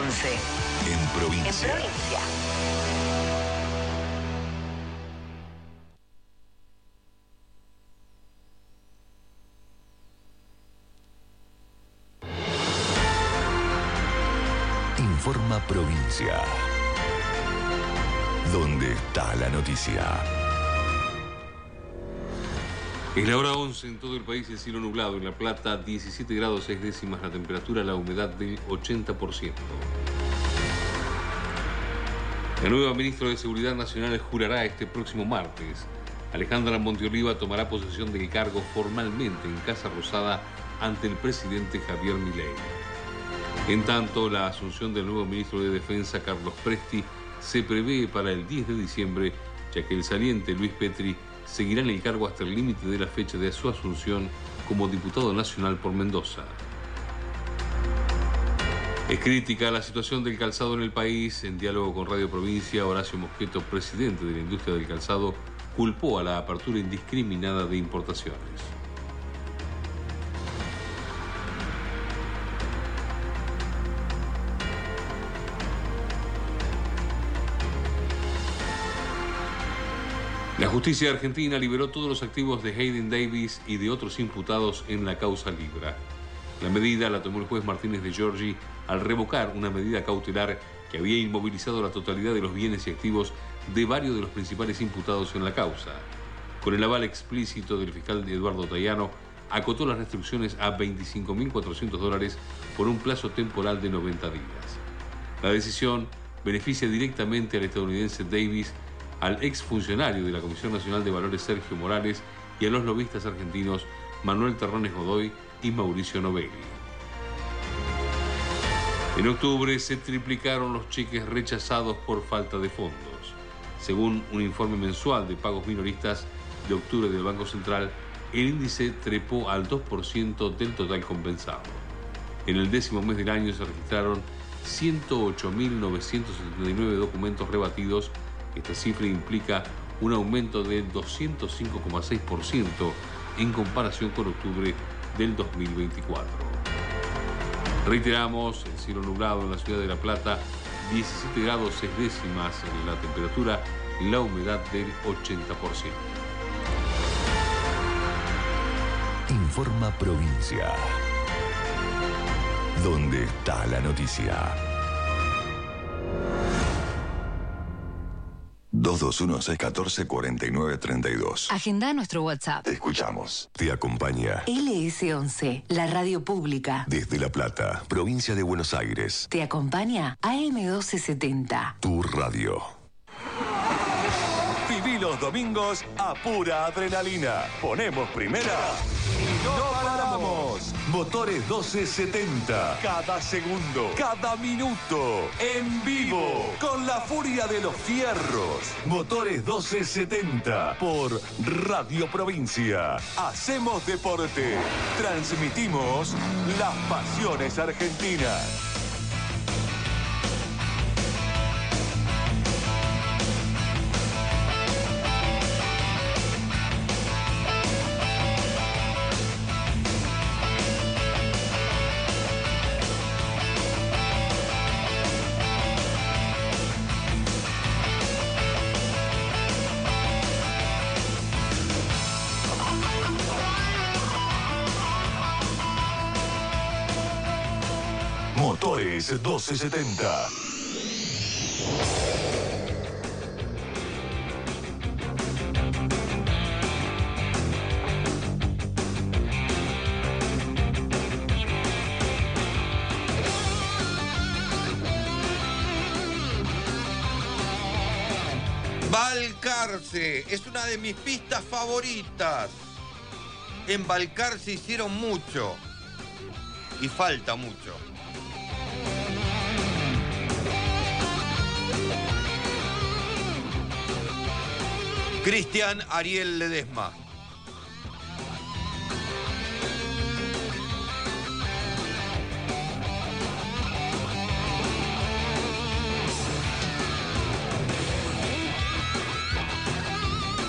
11. En provincia. En provincia. Informa Provincia. ¿Dónde está la noticia? Es la hora 11 en todo el país, el cielo nublado. En La Plata, 17 grados 6 décimas la temperatura, la humedad del 80%. La nueva ministra de Seguridad Nacional jurará este próximo martes. Alejandra Monteoliva tomará posesión del cargo formalmente en Casa Rosada ante el presidente Javier Milei. En tanto, la asunción del nuevo ministro de Defensa, Carlos Presti, se prevé para el 10 de diciembre, ya que el saliente Luis Petri seguirá en el cargo hasta el límite de la fecha de su asunción como diputado nacional por Mendoza. Es crítica la situación del calzado en el país. En diálogo con Radio Provincia, Horacio Mosqueto, presidente de la industria del calzado, culpó a la apertura indiscriminada de importaciones. La justicia argentina liberó todos los activos de Hayden Davis y de otros imputados en la causa Libra. La medida la tomó el juez Martínez de Giorgi al revocar una medida cautelar que había inmovilizado la totalidad de los bienes y activos de varios de los principales imputados en la causa. Con el aval explícito del fiscal Eduardo Traiano, acotó las restricciones a $25.400 por un plazo temporal de 90 días. La decisión beneficia directamente al estadounidense Davis, al exfuncionario de la Comisión Nacional de Valores Sergio Morales y a los lobistas argentinos Manuel Terrones Godoy y Mauricio Novelli. En octubre se triplicaron los cheques rechazados por falta de fondos. Según un informe mensual de pagos minoristas de octubre del Banco Central, el índice trepó al 2% del total compensado. En el 10º mes del año se registraron 108.979 documentos rebatidos. Esta cifra implica un aumento del 205,6% en comparación con octubre del 2024. Reiteramos, el cielo nublado en la ciudad de La Plata, 17 grados 6 décimas en la temperatura, la humedad del 80%. Informa Provincia. ¿Dónde está la noticia? 221-614-4932. Agenda nuestro WhatsApp. Te escuchamos. Te acompaña LS11, la radio pública. desde La Plata, provincia de Buenos Aires. Te acompaña AM1270. Tu radio. Viví los domingos a pura adrenalina. Ponemos primera y no paramos. Motores 1270. Cada segundo, cada minuto. En vivo. Con la furia de los fierros. Motores 1270. Por Radio Provincia. Hacemos deporte. Transmitimos las pasiones argentinas. Motores 1270. Balcarce es una de mis pistas favoritas. En Balcarce hicieron mucho y falta mucho. Cristian Ariel Ledesma.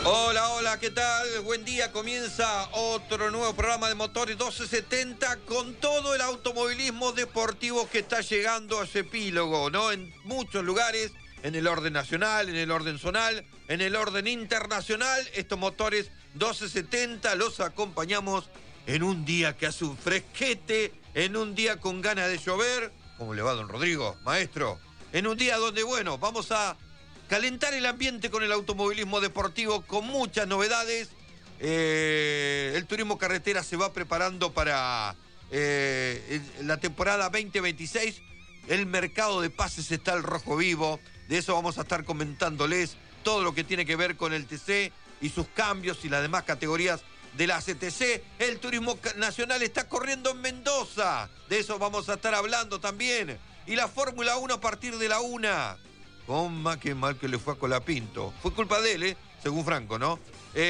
Hola, hola, ¿qué tal? Buen día, comienza otro nuevo programa de Motores 1270 con todo el automovilismo deportivo que está llegando a ese epílogo, ¿no? En muchos lugares, en el orden nacional, en el orden zonal, en el orden internacional, estos Motores 1270 los acompañamos en un día que hace un fresquete, en un día con ganas de llover. ¿Cómo le va, don Rodrigo, maestro? En un día donde, bueno, vamos a calentar el ambiente con el automovilismo deportivo, con muchas novedades. El turismo carretera se va preparando para la temporada 2026. El mercado de pases está al rojo vivo. De eso vamos a estar comentándoles todo lo que tiene que ver con el TC y sus cambios y las demás categorías de la CTC. El turismo nacional está corriendo en Mendoza. De eso vamos a estar hablando también. Y la Fórmula 1 a partir de la 1. Qué mal que le fue a Colapinto. Fue culpa de él, según Franco, ¿no?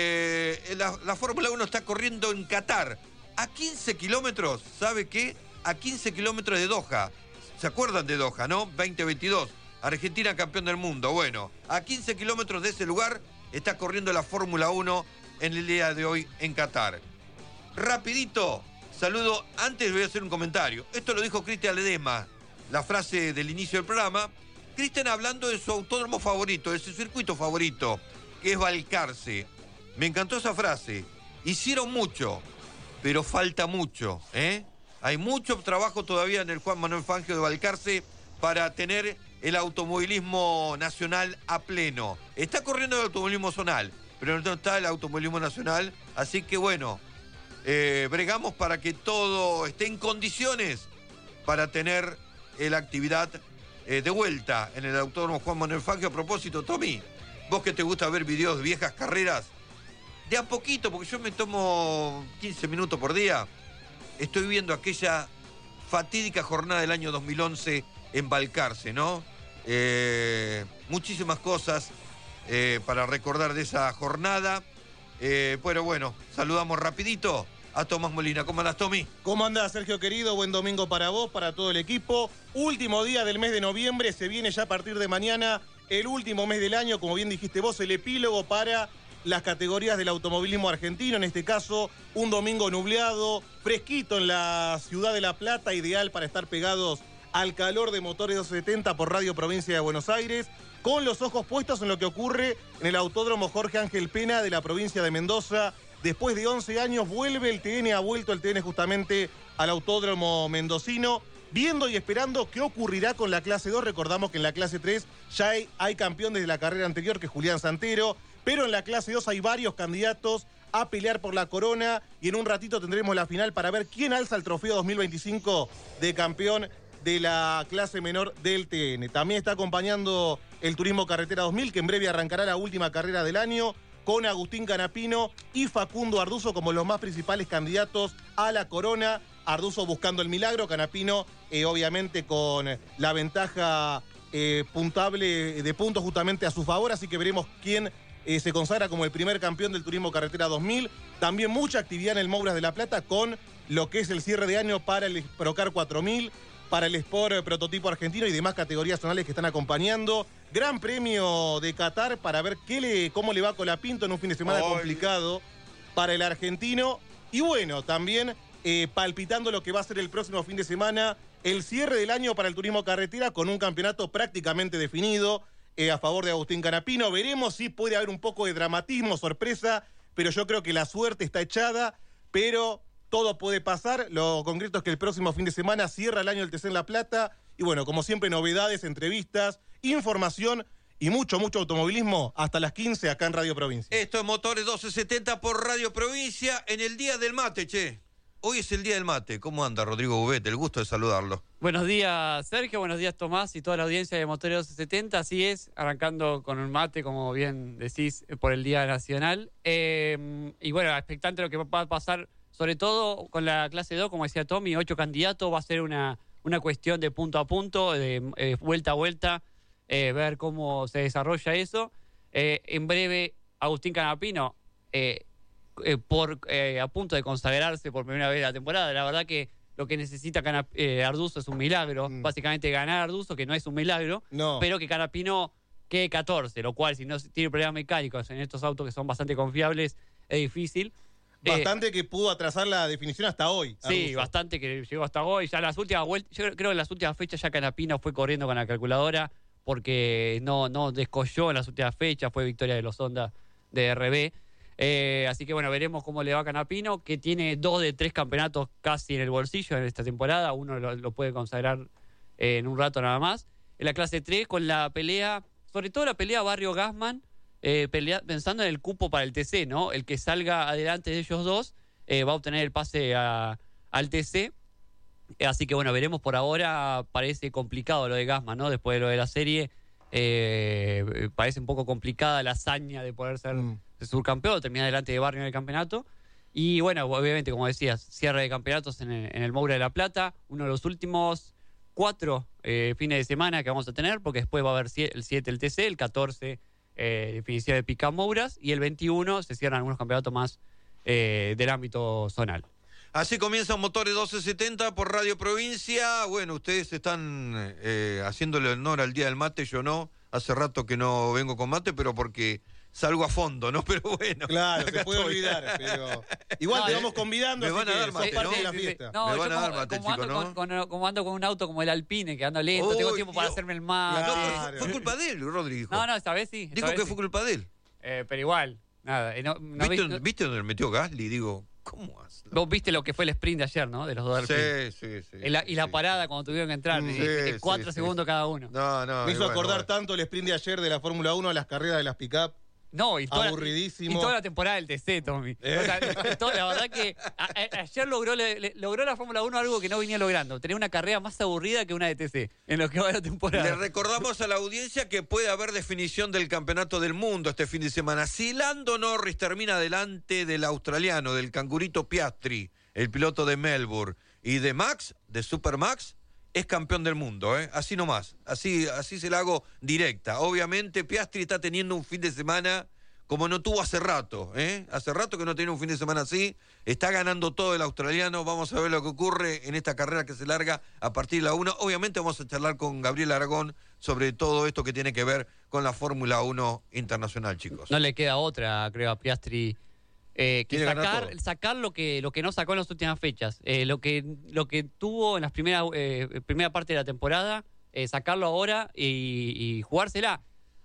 La Fórmula 1 está corriendo en Qatar. A 15 kilómetros, ¿sabe qué? A 15 kilómetros de Doha. ¿Se acuerdan de Doha, no? 2022. Argentina campeón del mundo. Bueno, a 15 kilómetros de ese lugar está corriendo la Fórmula 1 en el día de hoy en Qatar. Rapidito, saludo. Antes voy a hacer un comentario. Esto lo dijo Cristian Ledesma, la frase del inicio del programa. Cristian hablando de su autódromo favorito, de su circuito favorito, que es Balcarce. Me encantó esa frase. Hicieron mucho, pero falta mucho, ¿eh? Hay mucho trabajo todavía en el Juan Manuel Fangio de Balcarce para tener el automovilismo nacional a pleno. Está corriendo el automovilismo zonal, pero no está el automovilismo nacional. Así que bueno, bregamos para que todo esté en condiciones para tener la actividad de vuelta en el autódromo Juan Manuel Fangio. A propósito, Tommy, vos que te gusta ver videos de viejas carreras, de a poquito, porque yo me tomo 15 minutos por día, estoy viendo aquella fatídica jornada del año 2011 en Balcarce, ¿no? Muchísimas cosas para recordar de esa jornada. Pero bueno, saludamos rapidito a Tomás Molina. ¿Cómo andás, Tommy? ¿Cómo andás, Sergio querido? Buen domingo para vos, para todo el equipo. Último día del mes de noviembre, se viene ya a partir de mañana el último mes del año, como bien dijiste vos, el epílogo para las categorías del automovilismo argentino. En este caso, un domingo nubleado, fresquito en la ciudad de La Plata, ideal para estar pegados al calor de Motores 270 por Radio Provincia de Buenos Aires, con los ojos puestos en lo que ocurre en el Autódromo Jorge Ángel Pena de la provincia de Mendoza. Después de 11 años vuelve el TN, ha vuelto el TN justamente al autódromo mendocino, viendo y esperando qué ocurrirá con la clase 2. Recordamos que en la clase 3 ya hay campeón desde la carrera anterior, que es Julián Santero, pero en la clase 2 hay varios candidatos a pelear por la corona y en un ratito tendremos la final para ver quién alza el trofeo 2025 de campeón de la clase menor del TN. También está acompañando el Turismo Carretera 2000, que en breve arrancará la última carrera del año, con Agustín Canapino y Facundo Arduzo como los más principales candidatos a la corona. Arduzo buscando el milagro, Canapino obviamente con la ventaja puntable de puntos justamente a su favor, así que veremos quién se consagra como el primer campeón del Turismo Carretera 2000. También mucha actividad en el Mouras de La Plata con lo que es el cierre de año para el Procar 4000, para el Sport Prototipo Argentino y demás categorías zonales que están acompañando. Gran Premio de Qatar para ver cómo le va a Colapinto en un fin de semana complicado para el argentino. Y bueno, también palpitando lo que va a ser el próximo fin de semana, el cierre del año para el turismo carretera con un campeonato prácticamente definido a favor de Agustín Canapino. Veremos si puede haber un poco de dramatismo, sorpresa, pero yo creo que la suerte está echada, pero todo puede pasar. Lo concreto es que el próximo fin de semana cierra el año el TC en La Plata. Y bueno, como siempre, novedades, entrevistas, información y mucho automovilismo hasta las 15 acá en Radio Provincia. Esto es Motores 1270 por Radio Provincia en el Día del Mate, che. Hoy es el Día del Mate. ¿Cómo anda, Rodrigo Bubete? El gusto de saludarlo. Buenos días, Sergio. Buenos días, Tomás y toda la audiencia de Motores 1270. Así es, arrancando con un mate, como bien decís, por el Día Nacional. Y bueno, expectante lo que va a pasar, sobre todo con la clase 2, como decía Tommy, 8 candidatos. Va a ser una cuestión de punto a punto, de vuelta a vuelta, ver cómo se desarrolla eso. En breve, Agustín Canapino, a punto de consagrarse por primera vez la temporada. La verdad que lo que necesita Arduzo es un milagro. Básicamente ganar a Arduzo, que no es un milagro, pero que Canapino quede 14, lo cual si no tiene problemas mecánicos en estos autos que son bastante confiables, es difícil. Bastante que pudo atrasar la definición hasta hoy. Sí, Russo. bastante que llegó hasta hoy. Ya las últimas vueltas, yo creo que en las últimas fechas ya Canapino fue corriendo con la calculadora porque no descolló en las últimas fechas, fue victoria de los Honda de RB. Así que bueno, veremos cómo le va a Canapino, que tiene 2 de 3 campeonatos casi en el bolsillo en esta temporada. Uno lo puede consagrar en un rato nada más. En la clase 3 con la pelea, sobre todo la pelea Barrio-Gassman, pensando en el cupo para el TC, ¿no? El que salga adelante de ellos dos va a obtener el pase al TC. Así que bueno, veremos. Por ahora parece complicado lo de Gassman, ¿no? Después de lo de la serie, parece un poco complicada la hazaña de poder ser subcampeón, terminar delante de Barrio en el campeonato. Y bueno, obviamente, como decías, cierre de campeonatos en el Moura de la Plata, uno de los últimos 4 fines de semana que vamos a tener, porque después va a haber el 7 el TC, el 14 definición de Pica Mouras, y el 21 se cierran algunos campeonatos más del ámbito zonal. Así comienza Motores 1270 por Radio Provincia. Bueno, ustedes están haciéndole honor al Día del Mate, yo no. Hace rato que no vengo con mate, pero porque salgo a fondo, ¿no? Pero bueno. Claro, se puede olvidar, pero igual te vamos convidando. Me van a dar sos mate, parte ¿no? de la fiesta. No, Me van yo a dar mate, como chicos, ¿no? como ando con un auto como el Alpine, que ando lento, tengo tiempo para Dios. hacerme el mate. No, Claro. pero fue culpa de él, Rodrigo. No, esta vez sí. Dijo que fue culpa de él. Pero igual, nada. ¿Viste dónde metió Gasly? Digo, ¿cómo hace? Vos viste lo que fue el sprint de ayer, ¿no? De los dos Alpine. Sí. Y la parada cuando tuvieron que entrar, de 4 segundos cada uno. No. Me hizo acordar tanto el sprint de ayer de la Fórmula 1 a las carreras de las pick-up. No, y aburridísimo. Y toda la temporada del TC, Tommy. O sea, la verdad que ayer logró la Fórmula 1 algo que no venía logrando. Tener una carrera más aburrida que una de TC en lo que va de la temporada. Le recordamos a la audiencia que puede haber definición del campeonato del mundo este fin de semana. Si Lando Norris termina delante del australiano, del cangurito Piastri, el piloto de Melbourne, y de Max, de Super Max, es campeón del mundo, así nomás, así se la hago directa. Obviamente Piastri está teniendo un fin de semana como no tuvo hace rato, hace rato que no tiene un fin de semana así, está ganando todo el australiano. Vamos a ver lo que ocurre en esta carrera que se larga a partir de la 1. Obviamente vamos a charlar con Gabriel Aragón sobre todo esto que tiene que ver con la Fórmula 1 internacional, chicos. No le queda otra, creo, a Piastri. Que sacar lo que no sacó en las últimas fechas, lo que tuvo en las primera parte de la temporada, sacarlo ahora y jugársela.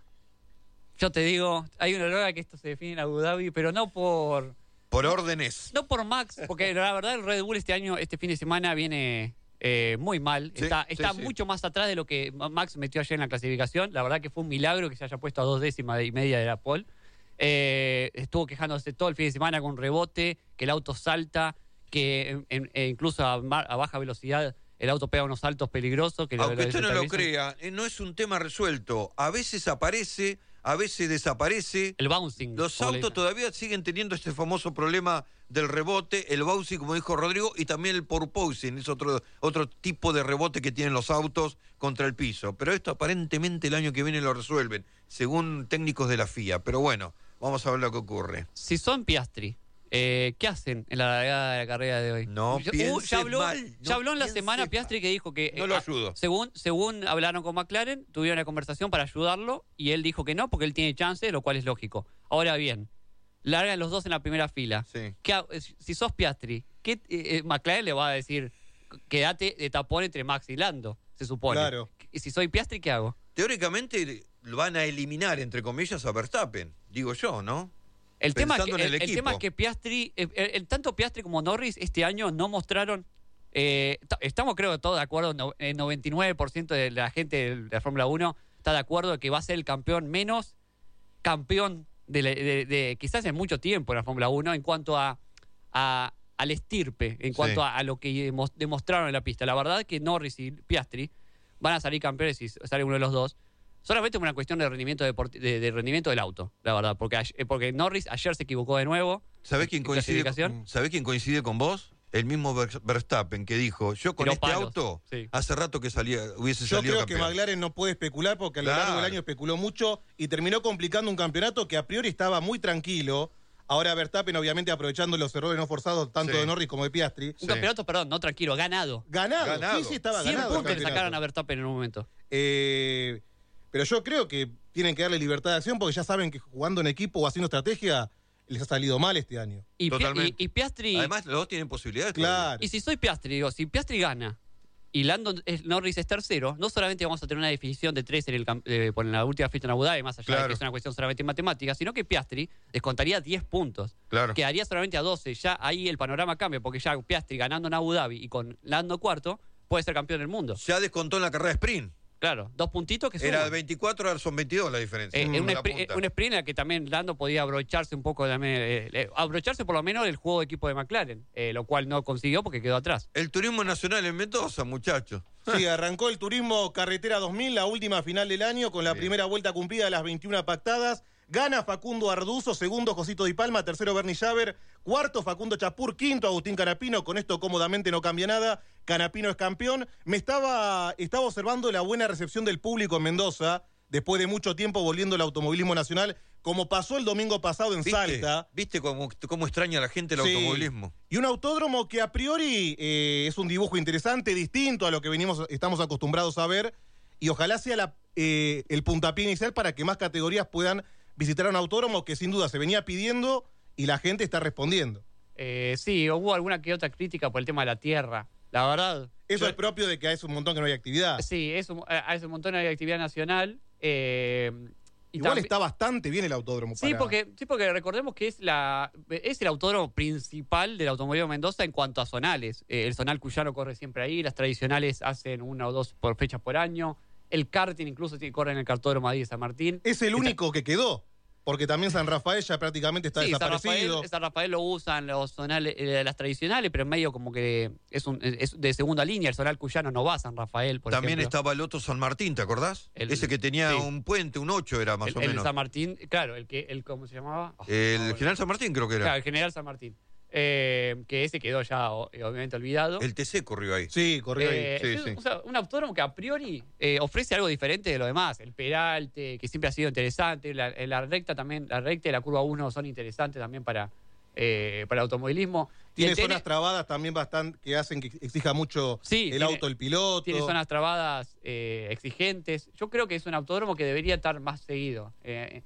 Yo te digo, hay una hora que esto se define en Abu Dhabi, pero no por órdenes. No por Max, porque la verdad el Red Bull este fin de semana viene muy mal. Sí, está mucho más atrás de lo que Max metió ayer en la clasificación. La verdad que fue un milagro que se haya puesto a 2 décimas y media de la pole. Estuvo quejándose todo el fin de semana con rebote, que el auto salta, que incluso a baja velocidad el auto pega unos saltos peligrosos. Aunque usted no lo crea, no es un tema resuelto. A veces aparece, a veces desaparece. El bouncing. Los autos todavía siguen teniendo este famoso problema del rebote, el bouncing, como dijo Rodrigo, y también el porpoising, es otro tipo de rebote que tienen los autos contra el piso. Pero esto aparentemente el año que viene lo resuelven, según técnicos de la FIA. Pero bueno, vamos a ver lo que ocurre. Si son Piastri, ¿qué hacen en la largada de la carrera de hoy? No piense mal. Ya habló en la semana Piastri que dijo que... No lo ayudo. Según hablaron con McLaren, tuvieron una conversación para ayudarlo y él dijo que no, porque él tiene chance, lo cual es lógico. Ahora bien, largan los dos en la primera fila. Sí. Si sos Piastri, McLaren le va a decir, quédate de tapón entre Max y Lando, se supone. Claro. Y si soy Piastri, ¿qué hago? Teóricamente lo van a eliminar, entre comillas, a Verstappen, digo yo, ¿no? El tema Pensando es que Piastri, tanto Piastri como Norris este año no mostraron, estamos creo todos de acuerdo, el 99% de la gente de la Fórmula 1 está de acuerdo de que va a ser el campeón menos campeón de quizás en mucho tiempo en la Fórmula 1 en cuanto al estirpe, en cuanto a lo que demostraron en la pista. La verdad es que Norris y Piastri van a salir campeones si sale uno de los dos. Solamente es una cuestión de rendimiento de rendimiento del auto, la verdad, porque Norris ayer se equivocó de nuevo. ¿Sabés quién coincide con vos? El mismo Verstappen, que dijo, yo con este auto hace rato que hubiese salido Yo creo campeón. que McLaren no puede especular porque a lo largo del año especuló mucho y terminó complicando un campeonato que a priori estaba muy tranquilo. Ahora Verstappen, obviamente, aprovechando los errores no forzados tanto de Norris como de Piastri. Un campeonato, perdón, no tranquilo, ganado. Ganado. Sí, estaba 100 ganado. 100 puntos le sacaron a Verstappen en un momento. pero yo creo que tienen que darle libertad de acción porque ya saben que jugando en equipo o haciendo estrategia les ha salido mal este año. Totalmente. Y Piastri... Además, los dos tienen posibilidades. Claro. Y si soy Piastri, digo, si Piastri gana y Norris es tercero, no solamente vamos a tener una definición de 3 por la última fecha en Abu Dhabi, más allá de que es una cuestión solamente matemática, sino que Piastri descontaría 10 puntos. Claro. Quedaría solamente a 12. Ya ahí el panorama cambia, porque ya Piastri ganando en Abu Dhabi y con Lando cuarto, puede ser campeón del mundo. Ya descontó en la carrera de sprint. Claro, 2 puntitos que Era suman. 24, ahora son 22 la diferencia. Un La sprint en el que también Lando podía aprovecharse un poco, aprovecharse por lo menos del juego de equipo de McLaren, lo cual no consiguió porque quedó atrás. El turismo nacional en Mendoza, muchachos. Sí, arrancó el Turismo Carretera 2000, la última final del año, con la primera vuelta cumplida de las 21 pactadas. Gana Facundo Arduzo, segundo Josito Di Palma, tercero Bernie Javer, cuarto Facundo Chapur, quinto Agustín Canapino. Con esto cómodamente no cambia nada. Canapino es campeón. Estaba observando la buena recepción del público en Mendoza, después de mucho tiempo volviendo al automovilismo nacional, como pasó el domingo pasado en Salta. ¿Viste cómo extraña a la gente el automovilismo? Y un autódromo que a priori es un dibujo interesante, distinto a lo que estamos acostumbrados a ver, y ojalá sea el puntapié inicial para que más categorías puedan visitar un autódromo que sin duda se venía pidiendo y la gente está respondiendo. Sí, hubo alguna que otra crítica por el tema de la tierra. La verdad... Eso es propio de que hace un montón que no hay actividad. Sí, hace un montón de actividad nacional. Igual está bastante bien el autódromo. Sí, porque recordemos que es el autódromo principal del Automovilismo Mendoza en cuanto a zonales. El zonal cuyano corre siempre ahí, las tradicionales hacen 1 o 2 por fechas por año. El karting incluso corre en el cartódromo ahí de San Martín. Es el único que quedó, porque también San Rafael ya prácticamente está desaparecido. San Rafael lo usan los zonales, las tradicionales, pero en medio como que es de segunda línea. El zonal cuyano no va a San Rafael, por También ejemplo. estaba el otro San Martín, ¿te acordás? Ese que tenía un puente, un 8 era más o menos. El San Martín, claro, ¿cómo se llamaba? El General San Martín creo que era. Claro, el General San Martín. Que ese quedó ya obviamente olvidado. El TC corrió ahí. Sí, corrió ahí. Sí. O sea, un autódromo que a priori ofrece algo diferente de lo demás. El peralte, que siempre ha sido interesante. La recta también, la recta y la curva 1 son interesantes también para el automovilismo. Tiene zonas trabadas también bastante que hacen que exija mucho auto el piloto. Tiene zonas trabadas exigentes. Yo creo que es un autódromo que debería estar más seguido en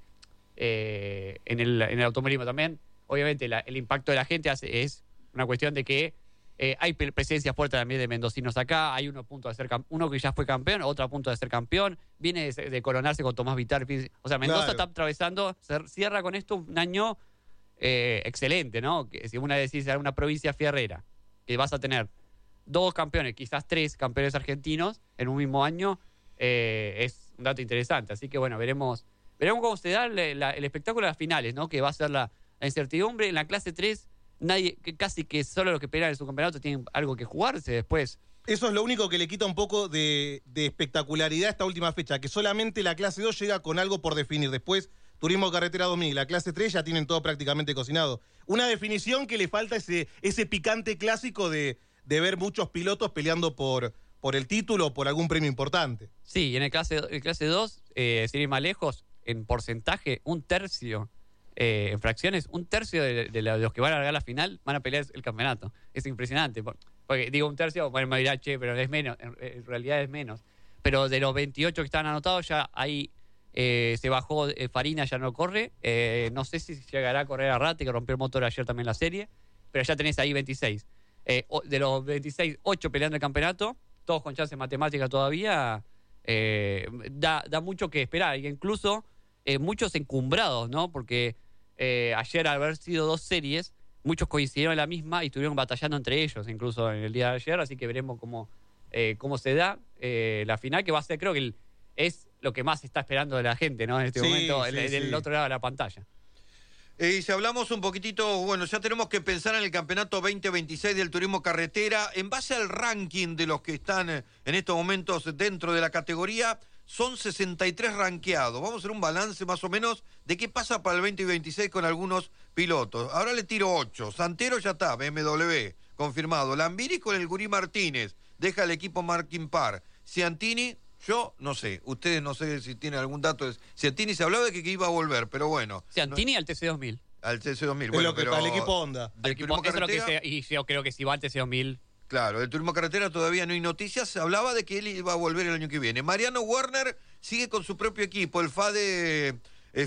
el automovilismo también. Obviamente el impacto de la gente es una cuestión de que hay presencia fuerte también de mendocinos acá. Hay uno que ya fue campeón, otro a punto de ser campeón. Viene de coronarse con Tomás Vitar. O sea, Mendoza está atravesando, cierra con esto un año excelente, ¿no? Que si una decís una provincia fierrera, que vas a tener 2 campeones, quizás 3 campeones argentinos en un mismo año, es un dato interesante. Así que bueno, veremos cómo se da el espectáculo de las finales, ¿no? Que va a ser la incertidumbre. En la clase 3, casi que solo los que pelean en su campeonato tienen algo que jugarse después. Eso es lo único que le quita un poco de espectacularidad a esta última fecha, que solamente la clase 2 llega con algo por definir. Después, Turismo Carretera 2000, la clase 3 ya tienen todo prácticamente cocinado. Una definición que le falta ese picante clásico de ver muchos pilotos peleando por el título o por algún premio importante. Sí, y en el clase 2, sin ir más lejos, en porcentaje, un tercio. En fracciones, un tercio de los que van a largar la final van a pelear el campeonato. Es impresionante. Porque digo un tercio, bueno, me dirá, pero es menos. En realidad es menos. Pero de los 28 que estaban anotados, ya ahí se bajó. Farina ya no corre. No sé si llegará a correr a Rate, que rompió el motor ayer también en la serie. Pero ya tenés ahí 26. De los 26, 8 peleando el campeonato, todos con chance matemática todavía. Da mucho que esperar. Y incluso muchos encumbrados, ¿no? Porque ayer, al haber sido 2 series, muchos coincidieron en la misma y estuvieron batallando entre ellos, incluso en el día de ayer. Así que veremos cómo se da la final, que va a ser, creo que es lo que más está esperando de la gente, ¿no? En este momento, del otro lado de la pantalla. Y si hablamos un poquitito, bueno, ya tenemos que pensar en el campeonato 2026 del turismo carretera. En base al ranking de los que están en estos momentos dentro de la categoría, son 63 rankeados. Vamos a hacer un balance más o menos de qué pasa para el 2026 con algunos pilotos. Ahora le tiro 8. Santero ya está, BMW, confirmado. Lambiri con el Gurí Martínez, deja el equipo Markin Par. Ciantini, yo no sé. Ustedes no sé si tienen algún dato. Ciantini se hablaba de que iba a volver, pero bueno. Ciantini no, al TC2000. Al TC2000, bueno, pero para el equipo Honda. Y yo creo que si va al TC2000... Claro, del turismo carretera todavía no hay noticias. Se hablaba de que él iba a volver el año que viene. Mariano Werner sigue con su propio equipo, el Fadel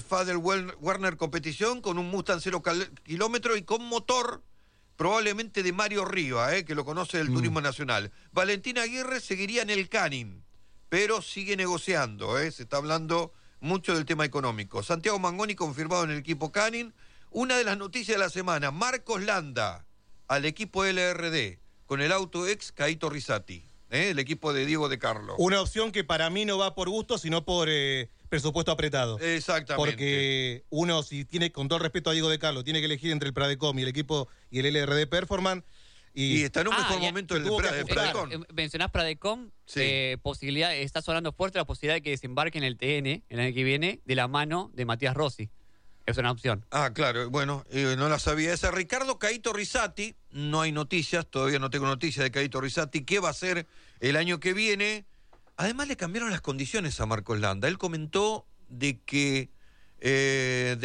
Werner Competición, con un Mustang 0 kilómetro y con motor probablemente de Mario Riva, que lo conoce del Turismo Nacional. Valentín Aguirre seguiría en el Canin, pero sigue negociando, se está hablando mucho del tema económico. Santiago Mangoni confirmado en el equipo Canin. Una de las noticias de la semana, Marcos Landa al equipo LRD, con el auto ex Caito Rizzati, el equipo de Diego de Carlo. Una opción que para mí no va por gusto, sino por presupuesto apretado. Exactamente. Porque uno, si tiene, con todo el respeto a Diego de Carlo, tiene que elegir entre el Pradecom y el equipo y el LRD Performance. Y está en un mejor momento el Pradecom. Mencionás Pradecom, Sí. posibilidad, está sonando fuerte la posibilidad de que desembarque en el TN el año que viene de la mano de Matías Rossi. Es una opción. Ah, claro, bueno, no la sabía esa. Ricardo Caito Rizzati, no hay noticias, todavía no tengo noticias de Caito Rizzati. ¿Qué va a hacer el año que viene? Además le cambiaron las condiciones a Marcos Landa. Él comentó de que el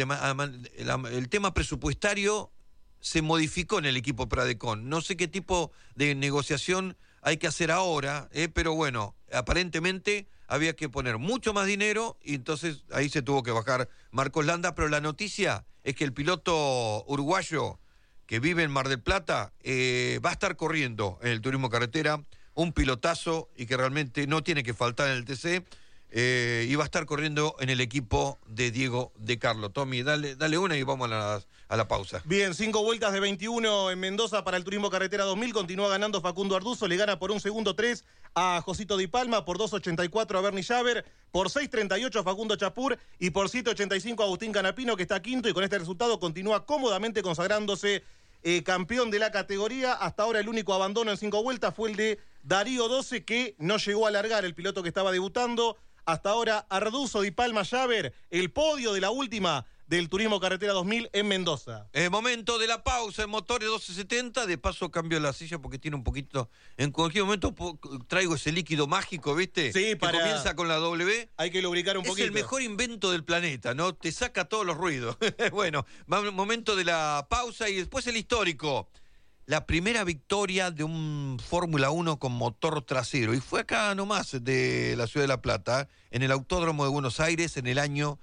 tema presupuestario se modificó en el equipo Pradecom. No sé qué tipo de negociación hay que hacer ahora, pero bueno, aparentemente había que poner mucho más dinero y entonces ahí se tuvo que bajar Marcos Landa, pero la noticia es que el piloto uruguayo que vive en Mar del Plata va a estar corriendo en el turismo carretera, un pilotazo y que realmente no tiene que faltar en el TC, y va a estar corriendo en el equipo de Diego de Carlo. Tommy, dale una y vamos a la pausa. Bien, 5 vueltas de 21 en Mendoza para el Turismo Carretera 2000. Continúa ganando Facundo Arduzo, le gana por 1 segundo 3 a Josito Di Palma, por 2.84 a Bernie Javer, por 6.38 a Facundo Chapur y por 7.85 a Agustín Canapino, que está quinto y con este resultado continúa cómodamente consagrándose campeón de la categoría. Hasta ahora el único abandono en 5 vueltas fue el de Darío 12, que no llegó a largar, el piloto que estaba debutando. Hasta ahora Arduzo, Di Palma, Javer, el podio de la última del Turismo Carretera 2000 en Mendoza. Momento de la pausa en Motores 1270. De paso cambio la silla porque tiene un poquito... En cualquier momento traigo ese líquido mágico, ¿viste? Sí, que comienza con la W. Hay que lubricar un poquito. Es el mejor invento del planeta, ¿no? Te saca todos los ruidos. Bueno, momento de la pausa y después el histórico. La primera victoria de un Fórmula 1 con motor trasero. Y fue acá nomás de la Ciudad de La Plata, en el Autódromo de Buenos Aires, en el año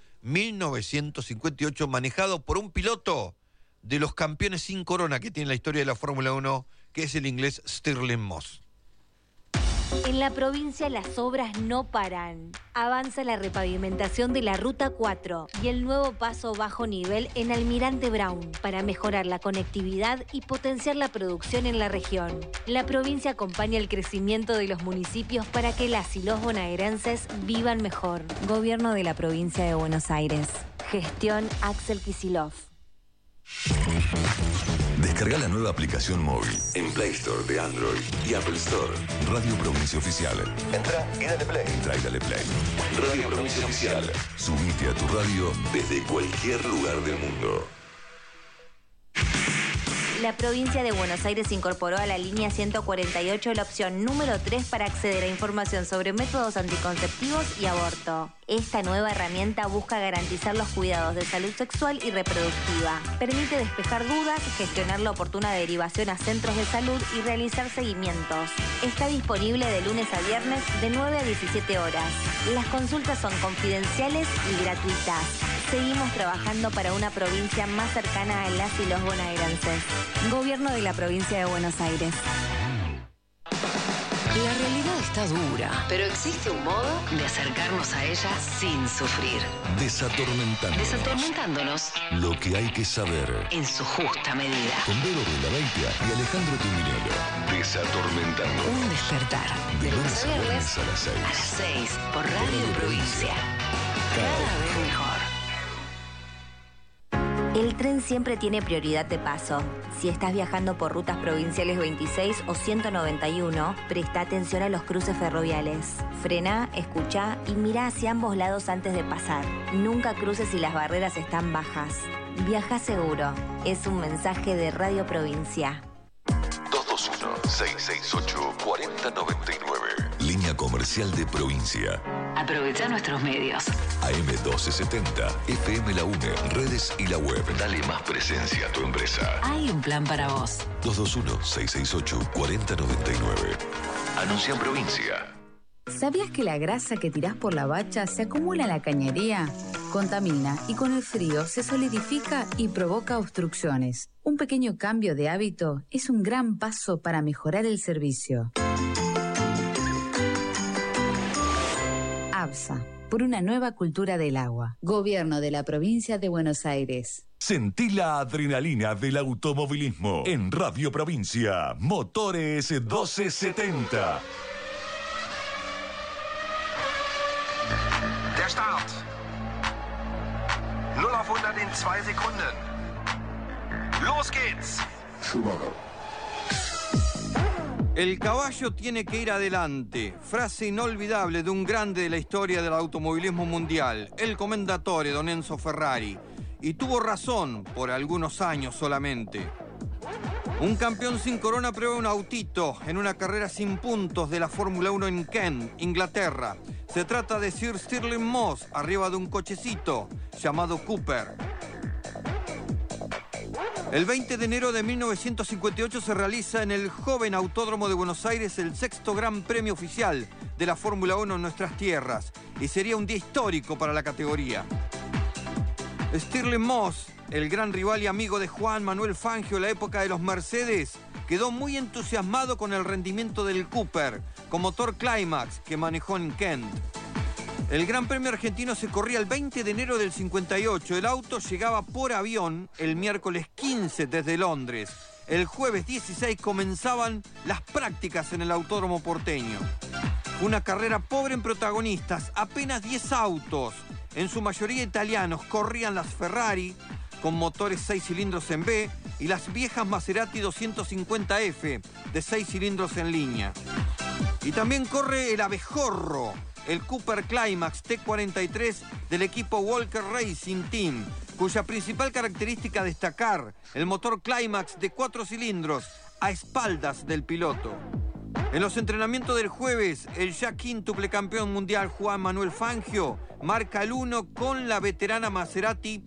1958, manejado por un piloto de los campeones sin corona que tiene la historia de la Fórmula 1, que es el inglés Stirling Moss. En la provincia las obras no paran. Avanza la repavimentación de la Ruta 4 y el nuevo paso bajo nivel en Almirante Brown para mejorar la conectividad y potenciar la producción en la región. La provincia acompaña el crecimiento de los municipios para que las y los bonaerenses vivan mejor. Gobierno de la provincia de Buenos Aires. Gestión Axel Kicillof. Descarga la nueva aplicación móvil en Play Store de Android y Apple Store. Radio Provincia Oficial. Entra y dale play. Radio Provincia Oficial. Subite a tu radio desde cualquier lugar del mundo. La provincia de Buenos Aires incorporó a la línea 148 la opción número 3 para acceder a información sobre métodos anticonceptivos y aborto. Esta nueva herramienta busca garantizar los cuidados de salud sexual y reproductiva. Permite despejar dudas, gestionar la oportuna derivación a centros de salud y realizar seguimientos. Está disponible de lunes a viernes de 9 a 17 horas. Las consultas son confidenciales y gratuitas. Seguimos trabajando para una provincia más cercana a las y los bonaerenses. Gobierno de la provincia de Buenos Aires. La realidad está dura, pero existe un modo de acercarnos a ella sin sufrir. Desatormentándonos Lo que hay que saber. en su justa medida. Con Vero Baitia y Alejandro Tuminello. Desatormentando. Un despertar. De lunes a viernes a las 6. A las 6 por Radio Provincia. Cada vez mejor. El tren siempre tiene prioridad de paso. Si estás viajando por rutas provinciales 26 o 191, presta atención a los cruces ferroviales. Frena, escucha y mira hacia ambos lados antes de pasar. Nunca cruces si las barreras están bajas. Viaja seguro. Es un mensaje de Radio Provincia. 221-668-4099. Línea comercial de provincia. Aprovecha nuestros medios. AM1270, FM La UNE, redes y la web. Dale más presencia a tu empresa. Hay un plan para vos. 221-668-4099. Anuncia en provincia. ¿Sabías que la grasa que tirás por la bacha se acumula en la cañería? Contamina y con el frío se solidifica y provoca obstrucciones. Un pequeño cambio de hábito es un gran paso para mejorar el servicio. ABSA, por una nueva cultura del agua. Gobierno de la Provincia de Buenos Aires. Sentí la adrenalina del automovilismo en Radio Provincia. Motores 1270. Der Start. 0 auf 100 in 2 Sekunden. Los geht's. El caballo tiene que ir adelante. Frase inolvidable de un grande de la historia del automovilismo mundial, el commendatore Don Enzo Ferrari. Y tuvo razón por algunos años solamente. Un campeón sin corona prueba un autito en una carrera sin puntos de la Fórmula 1 en Kent, Inglaterra. Se trata de Sir Stirling Moss arriba de un cochecito llamado Cooper. El 20 de enero de 1958 se realiza en el joven Autódromo de Buenos Aires el 6º Gran Premio oficial de la Fórmula 1 en nuestras tierras. Y sería un día histórico para la categoría. Stirling Moss, el gran rival y amigo de Juan Manuel Fangio en la época de los Mercedes, quedó muy entusiasmado con el rendimiento del Cooper, con motor Climax que manejó en Kent. El Gran Premio argentino se corría el 20 de enero del 58. El auto llegaba por avión el miércoles 15 desde Londres. El jueves 16 comenzaban las prácticas en el Autódromo porteño. Una carrera pobre en protagonistas, apenas 10 autos, en su mayoría italianos, corrían las Ferrari con motores 6 cilindros en B y las viejas Maserati 250F de 6 cilindros en línea. Y también corre el abejorro, el Cooper Climax T43 del equipo Walker Racing Team, cuya principal característica destacar el motor Climax de 4 cilindros a espaldas del piloto. En los entrenamientos del jueves, el ya quíntuple campeón mundial Juan Manuel Fangio marca el 1 con la veterana Maserati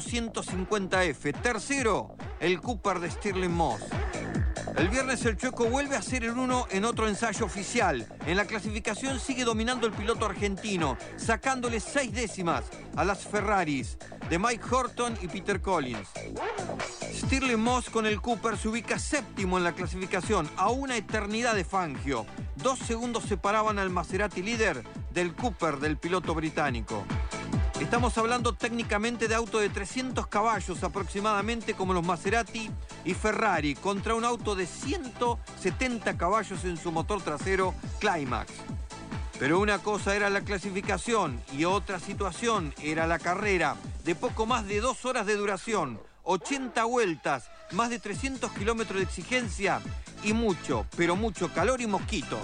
250F. Tercero, el Cooper de Stirling Moss. El viernes el Chueco vuelve a hacer el 1 en otro ensayo oficial. En la clasificación sigue dominando el piloto argentino, sacándole 6 décimas a las Ferraris de Mike Horton y Peter Collins. Stirling Moss con el Cooper se ubica séptimo en la clasificación, a una eternidad de Fangio. 2 segundos separaban al Maserati líder del Cooper del piloto británico. Estamos hablando técnicamente de auto de 300 caballos aproximadamente como los Maserati y Ferrari contra un auto de 170 caballos en su motor trasero Climax. Pero una cosa era la clasificación y otra situación era la carrera de poco más de 2 horas de duración, 80 vueltas, más de 300 kilómetros de exigencia y mucho, pero mucho calor y mosquitos.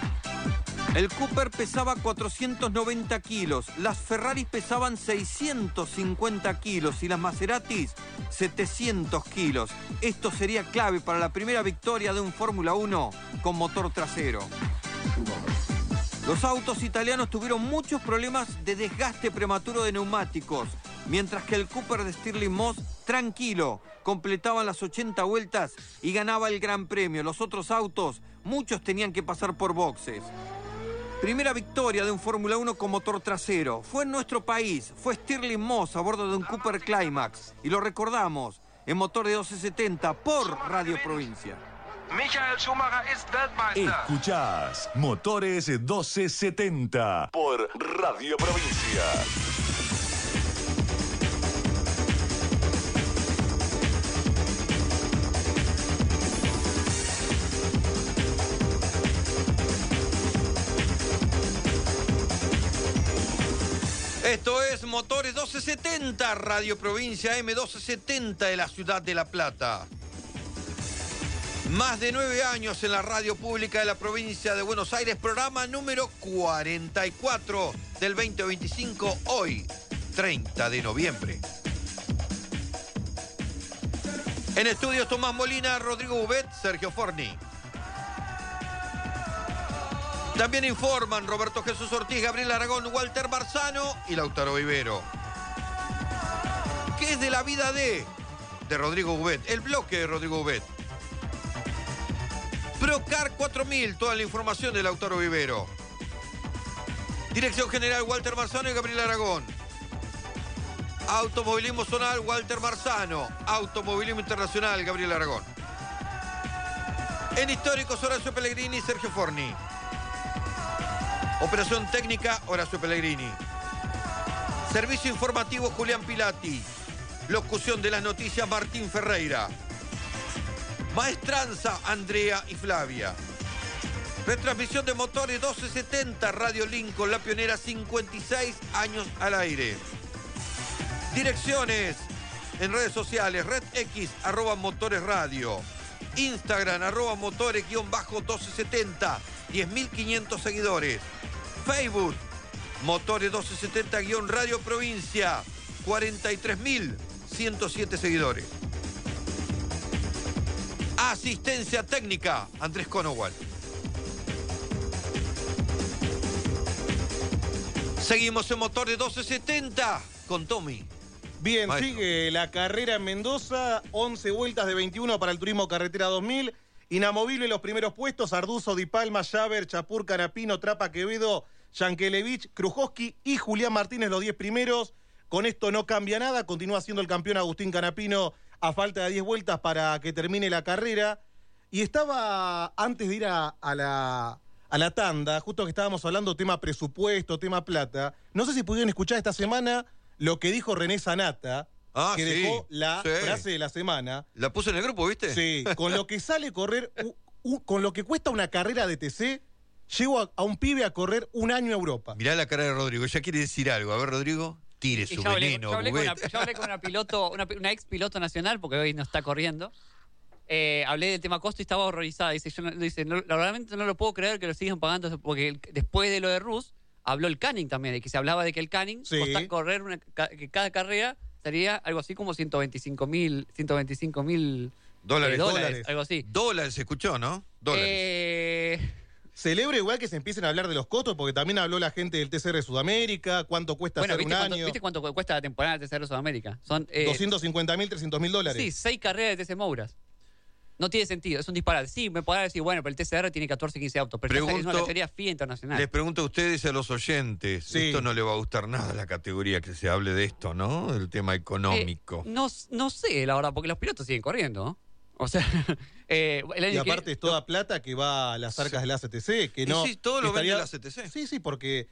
El Cooper pesaba 490 kilos, las Ferraris pesaban 650 kilos y las Maseratis 700 kilos. Esto sería clave para la primera victoria de un Fórmula 1 con motor trasero. Los autos italianos tuvieron muchos problemas de desgaste prematuro de neumáticos, mientras que el Cooper de Stirling Moss, tranquilo, completaban las 80 vueltas y ganaba el Gran Premio. Los otros autos, muchos tenían que pasar por boxes. Primera victoria de un Fórmula 1 con motor trasero. Fue en nuestro país, fue Stirling Moss a bordo de un Cooper Climax. Y lo recordamos en Motor de 1270 por Radio Provincia. Michael Schumacher ist Weltmeister. Escuchás Motores 1270 por Radio Provincia. Esto es Motores 1270, Radio Provincia M1270 de la ciudad de La Plata. Más de 9 años en la radio pública de la provincia de Buenos Aires, programa número 44 del 2025, hoy, 30 de noviembre. En estudios Tomás Molina, Rodrigo Bubet, Sergio Forni. También informan Roberto Jesús Ortiz, Gabriel Aragón, Walter Barzano y Lautaro Vivero. ¿Qué es de la vida de Rodrigo Bubet? El bloque de Rodrigo Bubet. Procar 4000, toda la información de Lautaro Vivero. Dirección General Walter Marzano y Gabriel Aragón. Automovilismo Zonal Walter Marzano. Automovilismo Internacional Gabriel Aragón. En Históricos Horacio Pellegrini y Sergio Forni. Operación técnica Horacio Pellegrini. Servicio informativo Julián Pilati. Locución de las noticias Martín Ferreira. Maestranza Andrea y Flavia. Retransmisión de Motores 1270 Radio Lincoln, la pionera, 56 años al aire. Direcciones en redes sociales, Red X, @Motores Radio. Instagram, @Motores_1270, 10.500 seguidores. Facebook, Motores 1270-Radio Provincia, 43.107 seguidores. Asistencia técnica, Andrés Conowal. Seguimos en Motores 1270 con Tommy. Bien, Maestro. sigue la carrera en Mendoza, 11 vueltas de 21 para el Turismo Carretera 2000. Inamovible en los primeros puestos, Arduzo, Di Palma, Javer, Chapur, Canapino, Trapa, Quevedo, Yankelevich, Krujowski y Julián Martínez, los 10 primeros. Con esto no cambia nada, continúa siendo el campeón Agustín Canapino a falta de 10 vueltas para que termine la carrera. Y estaba, antes de ir a la tanda, justo que estábamos hablando tema presupuesto, tema plata, no sé si pudieron escuchar esta semana lo que dijo René Sanata, que sí, dejó la frase de la semana. La puse en el grupo, ¿viste? Sí, con lo que sale correr, con lo que cuesta una carrera de TC, llevo a un pibe a correr un año a Europa. Mirá la cara de Rodrigo, ya quiere decir algo. A ver, Rodrigo, tire su veneno. Yo hablé con una piloto, una ex piloto nacional, porque hoy no está corriendo. Hablé del tema costo y estaba horrorizada. Dice, realmente no lo puedo creer que lo sigan pagando, porque después de lo de Rus, habló el Canning también, de que se hablaba de que el Canning costaba correr que cada carrera sería algo así como 125.000 dólares, algo así. Dólares, se escuchó, ¿no? Dólares. Celebro igual que se empiecen a hablar de los costos, porque también habló la gente del TCR Sudamérica, cuánto cuesta hacer un año. ¿Viste cuánto cuesta la temporada del TCR Sudamérica? Son 250.000, 300.000 dólares. Sí, 6 carreras de TC Mouras. No tiene sentido, es un disparate. Sí, me podrá decir, bueno, pero el TCR tiene 14, 15 autos, pero es una categoría FIA internacional. Les pregunto a ustedes y a los oyentes, esto no le va a gustar nada a la categoría que se hable de esto, ¿no? El tema económico. No sé, la verdad, porque los pilotos siguen corriendo, ¿no? O sea, y aparte es toda plata que va a las arcas de la ACTC, que no. Sí, todo lo vende la ACTC. Sí, porque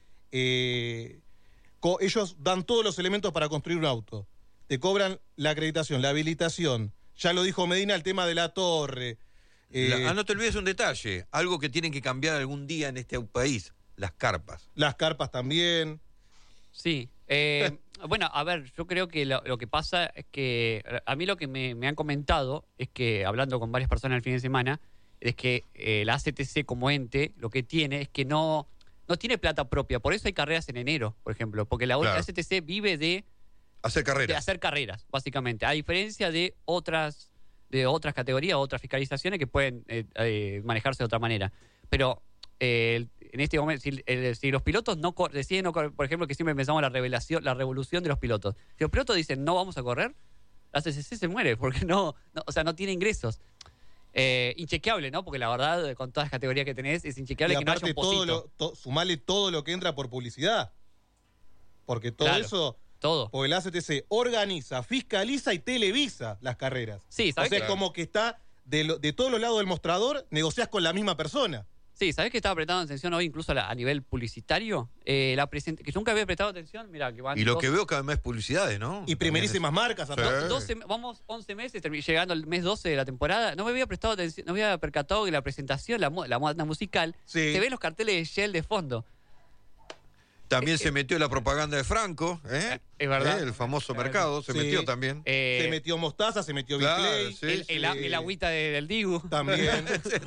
ellos dan todos los elementos para construir un auto. Te cobran la acreditación, la habilitación. Ya lo dijo Medina, el tema de la torre. No te olvides un detalle, algo que tienen que cambiar algún día en este país, las carpas. Las carpas también. Sí. Bueno, a ver, yo creo que lo que pasa es que a mí lo que me han comentado es que, hablando con varias personas el fin de semana, es que la ACTC como ente lo que tiene es que no tiene plata propia. Por eso hay carreras en enero, por ejemplo, porque la ACTC vive de hacer carreras. De hacer carreras, básicamente. A diferencia de otras categorías, otras fiscalizaciones que pueden manejarse de otra manera. Pero en este momento, si los pilotos deciden, por ejemplo, que siempre pensamos la revolución de los pilotos. Si los pilotos dicen no vamos a correr, la CCC se muere porque no tiene ingresos. Inchequeable, ¿no? Porque la verdad, con todas las categorías que tenés, es inchequeable que no haya un pocito. Sumale todo lo que entra por publicidad. Porque todo eso... Todo. Porque la ACTC organiza, fiscaliza y televisa las carreras. Sí, ¿sabes? O sea, es como que está de todos los lados del mostrador, negociás con la misma persona. Sí, ¿sabés que estaba prestando atención hoy incluso a nivel publicitario? Que nunca había prestado atención, mira que van. Y lo que veo cada vez publicidades, ¿no? Y primerísimas marcas. Sí. Vamos 11 meses, llegando al mes 12 de la temporada. No me había prestado atención, no me había percatado que la presentación, la moda musical, se ven los carteles de Shell de fondo. También se metió la propaganda de Franco, es verdad. El famoso mercado, se metió también. Se metió Mostaza, se metió Biclay. El agüita del Digu. También.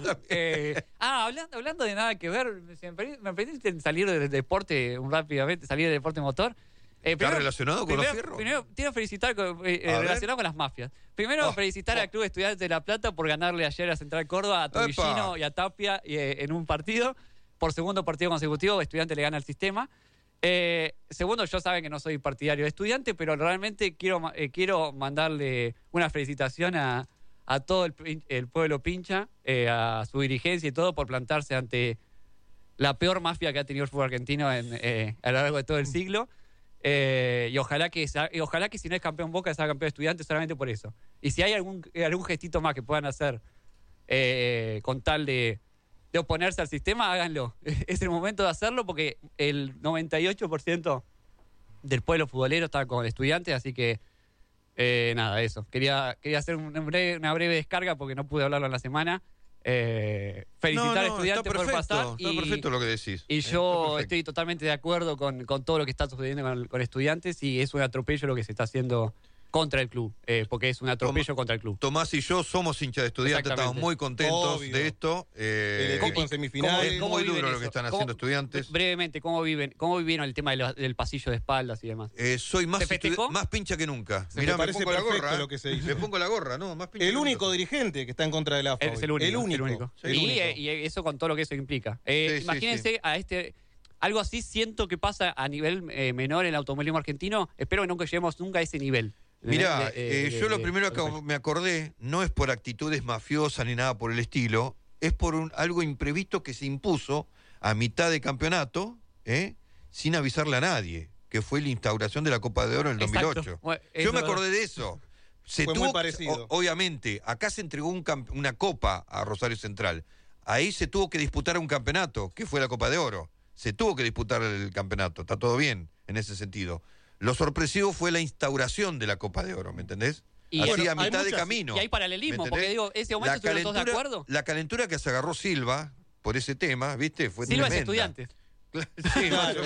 Hablando de nada que ver, me pediste en salir del deporte rápidamente, salir del deporte motor. ¿Está relacionado con los fierros? Primero, quiero felicitar relacionado con las mafias. Primero, felicitar al Club Estudiantes de La Plata por ganarle ayer a Central Córdoba, a Trujillino y a Tapia en un partido. Por segundo partido consecutivo, Estudiantes le gana al sistema. Segundo, yo saben que no soy partidario de Estudiante, pero realmente quiero mandarle una felicitación a todo el pueblo pincha, a su dirigencia y todo, por plantarse ante la peor mafia que ha tenido el fútbol argentino a lo largo de todo el siglo. Y ojalá que si no es campeón Boca, sea campeón Estudiantes solamente por eso. Y si hay algún gestito más que puedan hacer con tal de oponerse al sistema, háganlo. Es el momento de hacerlo porque el 98% del pueblo futbolero está con Estudiantes, así que nada, eso. Quería hacer una breve descarga porque no pude hablarlo en la semana. Felicitar a Estudiantes por pasar. Está perfecto lo que decís. Y yo estoy totalmente de acuerdo con todo lo que está sucediendo con Estudiantes y es un atropello lo que se está haciendo contra el club, porque es un atropello contra el club. Tomás y yo somos hinchas de Estudiantes, estamos muy contentos de esto. El equipo en semifinales. Es muy duro lo que están haciendo Estudiantes. Brevemente, ¿cómo vivieron el tema del pasillo de espaldas y demás? Soy más pincha que nunca. Mirá, me pongo la gorra. Lo que se hizo. Me pongo la gorra, ¿no? Más pincha el único dirigente que está en contra de la AFA. Es el único. Y eso con todo lo que eso implica. Imagínense a algo así siento que pasa a nivel menor en el automovilismo argentino. Espero que nunca lleguemos nunca a ese nivel. Mirá, yo lo primero que me acordé no es por actitudes mafiosas ni nada por el estilo, es por algo imprevisto que se impuso a mitad de campeonato, sin avisarle a nadie, que fue la instauración de la Copa de Oro en el 2008. Bueno, yo me acordé de eso. Fue muy parecido. Obviamente, acá se entregó una copa a Rosario Central. Ahí se tuvo que disputar un campeonato, que fue la Copa de Oro. Se tuvo que disputar el campeonato, está todo bien en ese sentido. Lo sorpresivo fue la instauración de la Copa de Oro, ¿me entendés? Y así a mitad de camino. Y hay paralelismo, porque digo, ese momento estuvieron todos de acuerdo. La calentura que se agarró Silva por ese tema, ¿viste? Fue Silva tremenda. es Estudiantes. Sí, claro.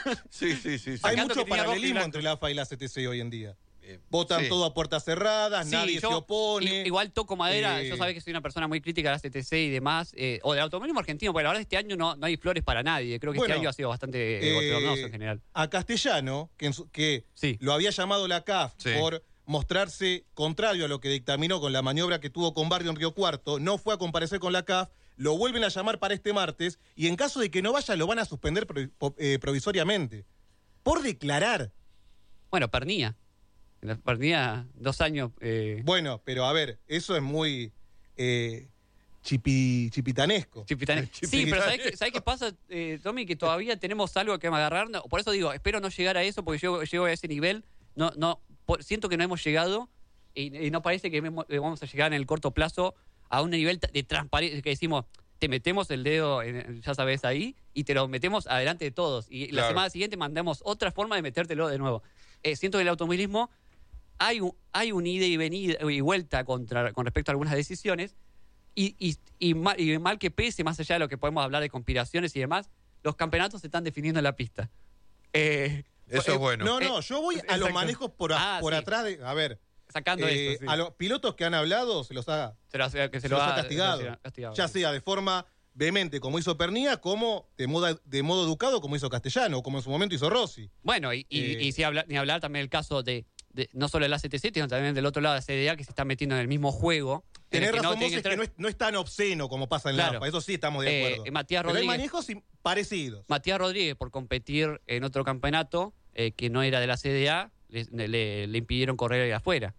Sí. Hay mucho paralelismo entre la AFA y la CTC hoy en día. Votan todo a puertas cerradas, nadie se opone. Igual toco madera, yo sabés que soy una persona muy crítica de la CTC y demás, o del automovilismo argentino, porque la verdad este año no hay flores para nadie. Creo que este año ha sido bastante bochornoso en general. A Castellano, que lo había llamado la CAF por mostrarse contrario a lo que dictaminó con la maniobra que tuvo con Barrio en Río Cuarto, no fue a comparecer con la CAF, lo vuelven a llamar para este martes y en caso de que no vaya lo van a suspender provisoriamente por declarar. Bueno, Pernía. En la partida, 2 años. Bueno, pero a ver, eso es muy chipitanesco. Sí, pero ¿sabés qué pasa, Tommy? Que todavía tenemos algo que agarrar. Por eso digo, espero no llegar a eso, porque yo llego a ese nivel. Siento que no hemos llegado y no parece que vamos a llegar en el corto plazo a un nivel de transparencia que decimos, te metemos el dedo, ya sabes, ahí, y te lo metemos adelante de todos. Y la semana siguiente mandamos otra forma de metértelo de nuevo. Siento que el automovilismo hay un ida y venida y vuelta con respecto a algunas decisiones y mal que pese, más allá de lo que podemos hablar de conspiraciones y demás, los campeonatos se están definiendo en la pista. Eso es bueno. No, yo voy a los manejos por atrás de... A ver, sacando esto, sí. A los pilotos que han hablado se los ha castigado. Ya sea de forma vehemente como hizo Pernía, como de modo educado como hizo Castellano, como en su momento hizo Rossi. Bueno, y ni hablar también del caso de no solo del ACTC, sino también del otro lado de la CDA, que se está metiendo en el mismo juego. Tenés razón vos, es que no es tan obsceno como pasa en la AFA, eso sí estamos de acuerdo. Matías Rodríguez, pero hay manejos parecidos. Matías Rodríguez, por competir en otro campeonato que no era de la CDA, le impidieron correr ahí afuera.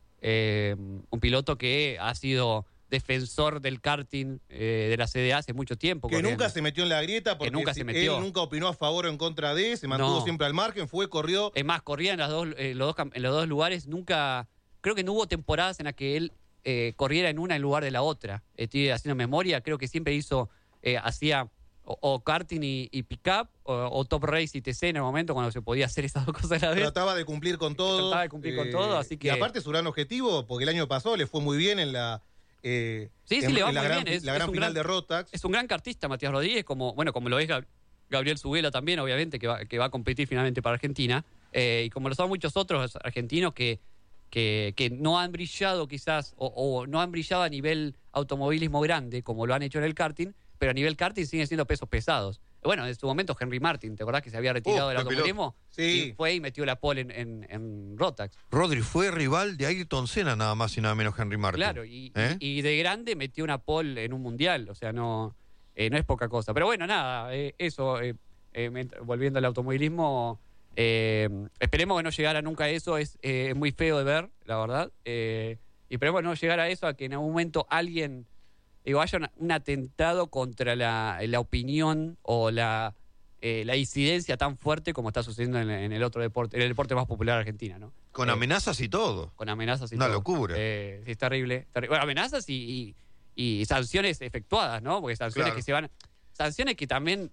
Un piloto que ha sido defensor del karting de la CDA hace mucho tiempo. Que nunca se metió en la grieta porque él nunca opinó a favor o en contra de, se mantuvo siempre al margen, corrió. Es más, corría en los dos lugares, creo que no hubo temporadas en las que él corriera en una en lugar de la otra. Estoy haciendo memoria, creo que siempre hacía o karting y pick-up o top race y TC en el momento cuando se podía hacer esas dos cosas a la vez. Trataba de cumplir con todo. Así que... Y aparte su gran objetivo, porque el año pasado le fue muy bien en la... le va muy bien. La gran final de Rotax. Es un gran kartista, Matías Rodríguez, como lo es Gabriel Zuguela también, obviamente, que va a competir finalmente para Argentina. Y como lo son muchos otros argentinos que no han brillado quizás, o no han brillado a nivel automovilismo grande, como lo han hecho en el karting, pero a nivel karting siguen siendo pesos pesados. Bueno, en su momento Henry Martin, ¿te acordás que se había retirado del automovilismo? Sí. Y fue y metió la pole en Rotax. Rodri fue rival de Ayrton Senna, nada más y nada menos Henry Martin. Claro, y de grande metió una pole en un mundial, o sea, no es poca cosa. Pero bueno, nada, volviendo al automovilismo, esperemos que no llegara nunca a eso, es muy feo de ver, la verdad. Y esperemos no llegar a eso, a que en algún momento alguien digo, haya un atentado contra la opinión o la incidencia tan fuerte como está sucediendo en el otro deporte, en el deporte más popular de Argentina, ¿no? Con amenazas y todo. Con amenazas y Una todo. locura. Sí, es terrible. Bueno, amenazas y sanciones efectuadas, ¿no? Porque sanciones Claro. que se van... Sanciones que también...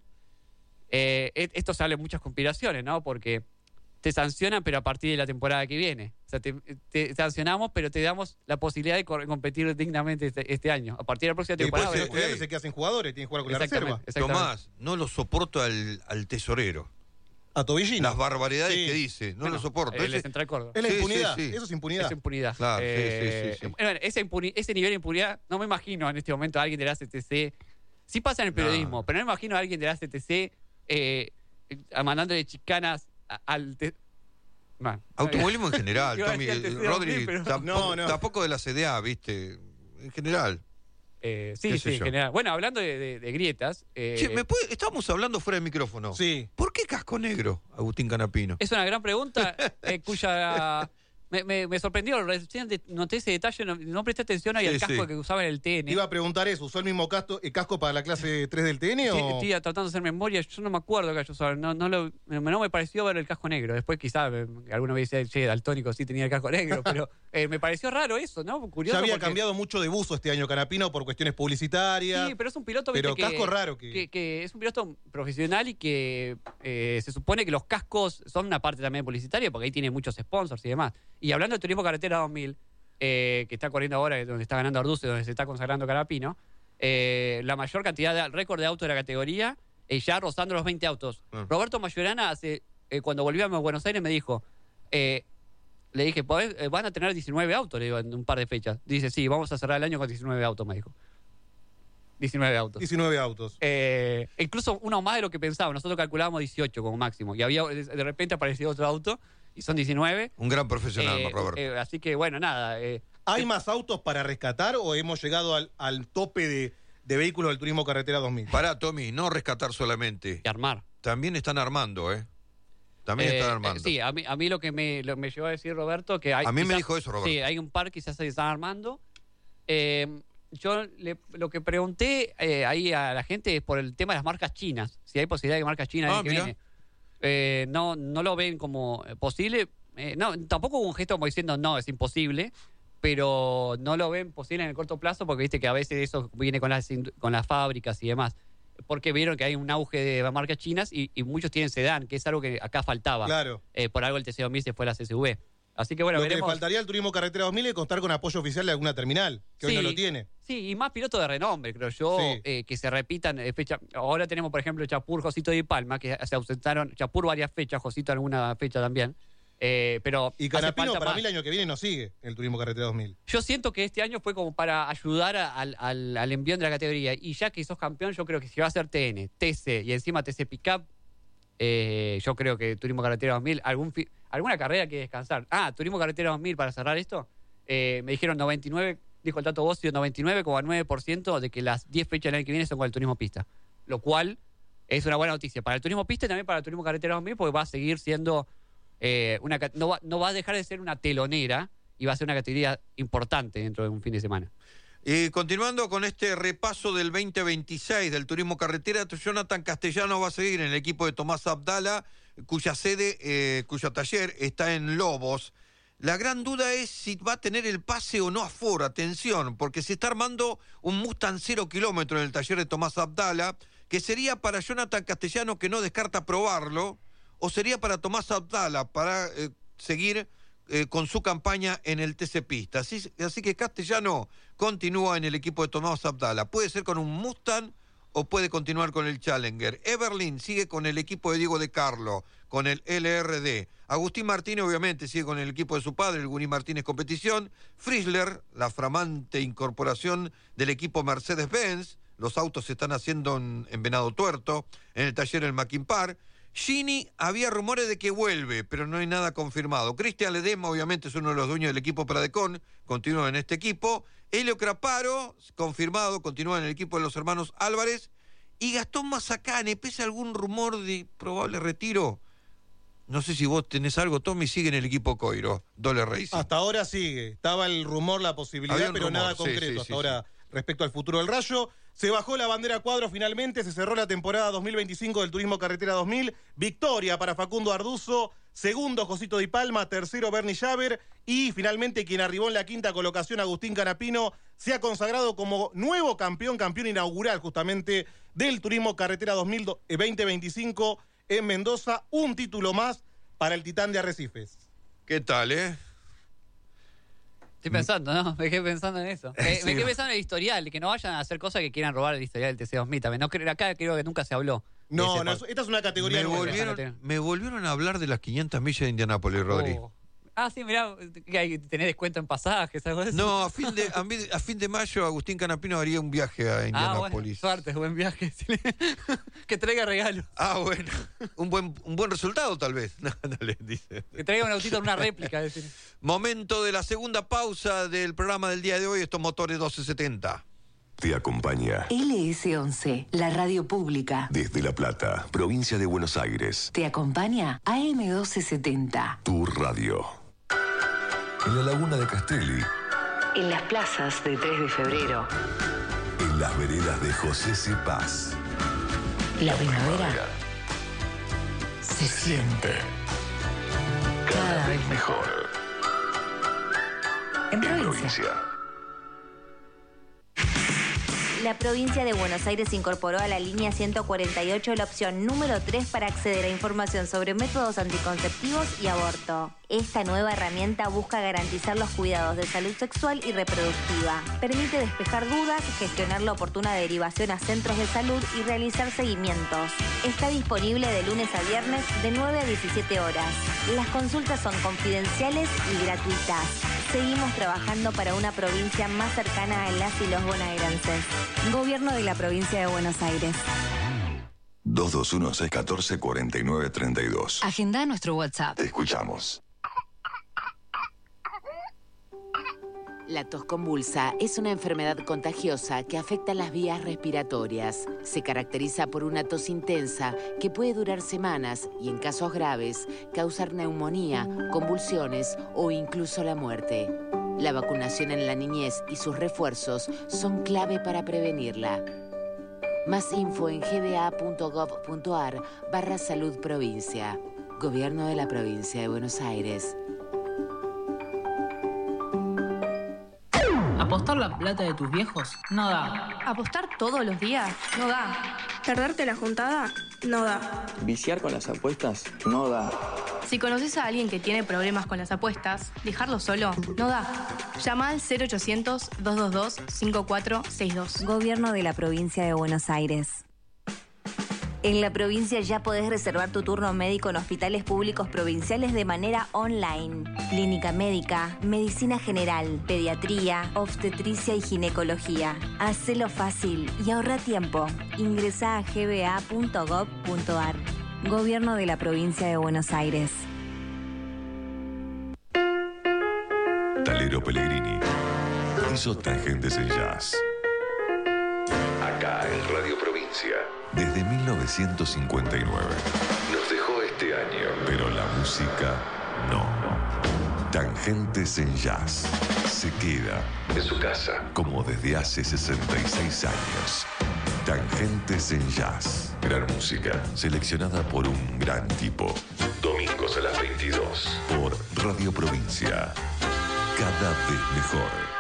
esto sale muchas conspiraciones, ¿no? Porque te sancionan, pero a partir de la temporada que viene. O sea, te sancionamos, pero te damos la posibilidad de competir dignamente este año. A partir de la próxima Y temporada... después los estudiantes se quedan sin jugadores, tienen que jugar con la reserva. Tomás, no lo soporto al tesorero. A Tobillino. Las barbaridades Sí. que dice, no Bueno, lo soporto. el de Ese- Central Córdoba. Es la Sí, impunidad, sí, sí. eso es impunidad. Es impunidad. Claro, sí. Bueno, ese nivel de impunidad, no me imagino en este momento a alguien de la CTC. Sí pasa en el periodismo, No. pero no me imagino a alguien de la CTC mandándole chicanas al... Bueno, Automovilismo en general, Iba a Tommy. decir el TC Rodri, 2000, pero- tampoco, No. tampoco de la CDA, ¿viste? En general. sí, qué sé sí, en yo. general. Bueno, hablando de grietas, Che, estábamos hablando fuera del micrófono. Sí. ¿Por qué casco negro, Agustín Canapino? es una gran pregunta cuya... Me sorprendió, recién noté ese detalle, no presté atención ahí Sí, al casco sí. que usaba en el TN. Te iba a preguntar eso, ¿usó el mismo casco para la clase 3 del TN Sí, o...? estoy tratando de hacer memoria, yo no me acuerdo que yo usaba, no me pareció ver el casco negro. Después quizá alguno me dice, che, daltónico sí tenía el casco negro, pero me pareció raro eso, ¿no? Curioso. Ya había porque- cambiado mucho de buzo este año Canapino por cuestiones publicitarias. Sí, pero es un piloto, Pero viste, casco raro que- que es un piloto profesional y que se supone que los cascos son una parte también publicitaria porque ahí tiene muchos sponsors y demás. Y hablando de Turismo Carretera 2000, que está corriendo ahora, donde está ganando Arduce, donde se está consagrando Canapino, la mayor cantidad de récord de autos de la categoría, ya rozando los 20 autos. Roberto Mayorana, cuando volvíamos a Buenos Aires, me dijo, le dije, van a tener 19 autos, le digo, en un par de fechas. Dice, sí, vamos a cerrar el año con 19 autos, me dijo. 19 autos. 19 autos. Incluso uno más de lo que pensaba. Nosotros calculábamos 18 como máximo. Y había de repente apareció otro auto y son 19. Un gran profesional, Roberto. Así que bueno, nada. ¿Hay más autos para rescatar o hemos llegado al tope de vehículos del Turismo Carretera 2000? Pará, Tommy, no rescatar solamente. Y armar. También están armando, ¿eh? También están armando. Sí, a mí lo que me llegó a decir Roberto, que hay... A mí me quizás- dijo eso, Roberto. Sí, hay un par que quizás se están armando. Yo lo que pregunté ahí a la gente es por el tema de las marcas chinas. Si hay posibilidad de que marcas chinas el año que mira. viene. No lo ven como posible. No, tampoco hubo un gesto como diciendo no, es imposible, pero no lo ven posible en el corto plazo porque viste que a veces eso viene con las fábricas y demás. Porque vieron que hay un auge de marcas chinas y muchos tienen sedán, que es algo que acá faltaba. Claro. Por algo el TC2000 se fue a la CSV. Así que bueno, Lo que le veremos. faltaría al Turismo Carretera 2000 es contar con apoyo oficial de alguna terminal, que hoy no lo tiene. Sí, y más pilotos de renombre, creo yo, Sí. que se repitan fecha. Ahora tenemos, por ejemplo, Chapur, Josito y Palma, que se ausentaron. Chapur varias fechas, Josito alguna fecha también. Pero Y hace Canapino falta para más. mí el año que viene no sigue el Turismo Carretera 2000. Yo siento que este año fue como para ayudar al envión de la categoría. Y ya que sos campeón, yo creo que si va a ser TN, TC y encima TC Pickup, yo creo que Turismo Carretera 2000, alguna carrera que descansar. Turismo Carretera 2000 para cerrar esto. Me dijeron 99, dijo el Tato Bossi, 99,9% de que las 10 fechas del año que viene son con el Turismo Pista. Lo cual es una buena noticia para el Turismo Pista y también para el Turismo Carretera 2000 porque va a seguir siendo... no va a dejar de ser una telonera y va a ser una categoría importante dentro de un fin de semana. Y continuando con este repaso del 2026 del Turismo Carretera, Jonathan Castellano va a seguir en el equipo de Tomás Abdala, cuya sede, cuyo taller está en Lobos. La gran duda es si va a tener el pase o no a Ford, atención, porque se está armando un Mustang 0 kilómetro en el taller de Tomás Abdala, que sería para Jonathan Castellano, que no descarta probarlo, o sería para Tomás Abdala, para seguir con su campaña en el TC Pista. Así que Castellano continúa en el equipo de Tomás Abdala. Puede ser con un Mustang o puede continuar con el Challenger. Everlin sigue con el equipo de Diego de Carlo, con el LRD. Agustín Martínez obviamente sigue con el equipo de su padre, el Guní Martínez Competición. Frizzler, la flamante incorporación del equipo Mercedes-Benz. Los autos se están haciendo en Venado Tuerto, en el taller El Maquimpar. Gini, había rumores de que vuelve, pero no hay nada confirmado. Cristian Ledesma, obviamente, es uno de los dueños del equipo Pradecon, continúa en este equipo. Helio Craparo, confirmado, continúa en el equipo de los hermanos Álvarez. Y Gastón Mazacane, pese a algún rumor de probable retiro, no sé si vos tenés algo, Tommy, sigue en el equipo Coiro, Dole Racing. Hasta ahora sigue. Estaba el rumor, la posibilidad, Había un pero rumor, nada sí, concreto. sí, Hasta sí, ahora respecto al futuro del Rayo. Se bajó la bandera cuadro finalmente, se cerró la temporada 2025 del Turismo Carretera 2000. Victoria para Facundo Arduzo, segundo Josito Di Palma, tercero Bernie Javer y finalmente quien arribó en la quinta colocación, Agustín Canapino, se ha consagrado como nuevo campeón inaugural justamente del Turismo Carretera 2025 en Mendoza. Un título más para el Titán de Arrecifes. ¿Qué tal, Estoy pensando, ¿no? Me quedé pensando en eso. Sí. Me quedé pensando en el historial, que no vayan a hacer cosas que quieran robar el historial del TC2000 también. No, acá creo que nunca se habló. No, esta es una categoría nueva. Me volvieron a hablar de las 500 millas de Indianápolis, Rodri. Ah, sí, mirá, ¿tenés descuento en pasajes, algo de eso? No, a fin de mayo Agustín Canapino haría un viaje a Indianápolis. Bueno, suerte, buen viaje. Que traiga regalos. Bueno, un buen resultado tal vez. No, le dice. Que traiga un autito en una réplica. Momento de la segunda pausa del programa del día de hoy, estos motores 1270. Te acompaña LS11, la radio pública. desde La Plata, provincia de Buenos Aires. Te acompaña AM1270. Tu radio. En la laguna de Castelli, En las plazas de 3 de febrero. en las veredas de José C. Paz. La primavera se siente cada vez mejor. en provincia. La provincia de Buenos Aires incorporó a la línea 148 la opción número 3 para acceder a información sobre métodos anticonceptivos y aborto. Esta nueva herramienta busca garantizar los cuidados de salud sexual y reproductiva. Permite despejar dudas, gestionar la oportuna derivación a centros de salud y realizar seguimientos. Está disponible de lunes a viernes de 9 a 17 horas. Las consultas son confidenciales y gratuitas. Seguimos trabajando para una provincia más cercana a las y los bonaerenses. Gobierno de la provincia de Buenos Aires. 221-614-4932. Agenda nuestro WhatsApp. Te escuchamos. La tos convulsa es una enfermedad contagiosa que afecta las vías respiratorias. Se caracteriza por una tos intensa que puede durar semanas y, en casos graves, causar neumonía, convulsiones o incluso la muerte. La vacunación en la niñez y sus refuerzos son clave para prevenirla. Más info en gba.gov.ar/salud provincia. Gobierno de la provincia de Buenos Aires. ¿Apostar la plata de tus viejos? No da. ¿Apostar todos los días? No da. ¿Perderte la juntada? No da. ¿Viciar con las apuestas? No da. Si conoces a alguien que tiene problemas con las apuestas, dejarlo solo no da. Llama al 0800-222-5462. Gobierno de la provincia de Buenos Aires. En la provincia ya podés reservar tu turno médico en hospitales públicos provinciales de manera online. Clínica médica, medicina general, pediatría, obstetricia y ginecología. Hacelo fácil y ahorra tiempo. Ingresá a gba.gov.ar. Gobierno de la provincia de Buenos Aires. Talero Pellegrini hizo Tangentes en Jazz. Acá en Radio Provincia. Desde 1959. Nos dejó este año, pero la música no. Tangentes en Jazz. Se queda en su casa, como desde hace 66 años. Tangentes en Jazz. Gran música, seleccionada por un gran tipo. Domingos a las 22, por Radio Provincia. Cada vez mejor.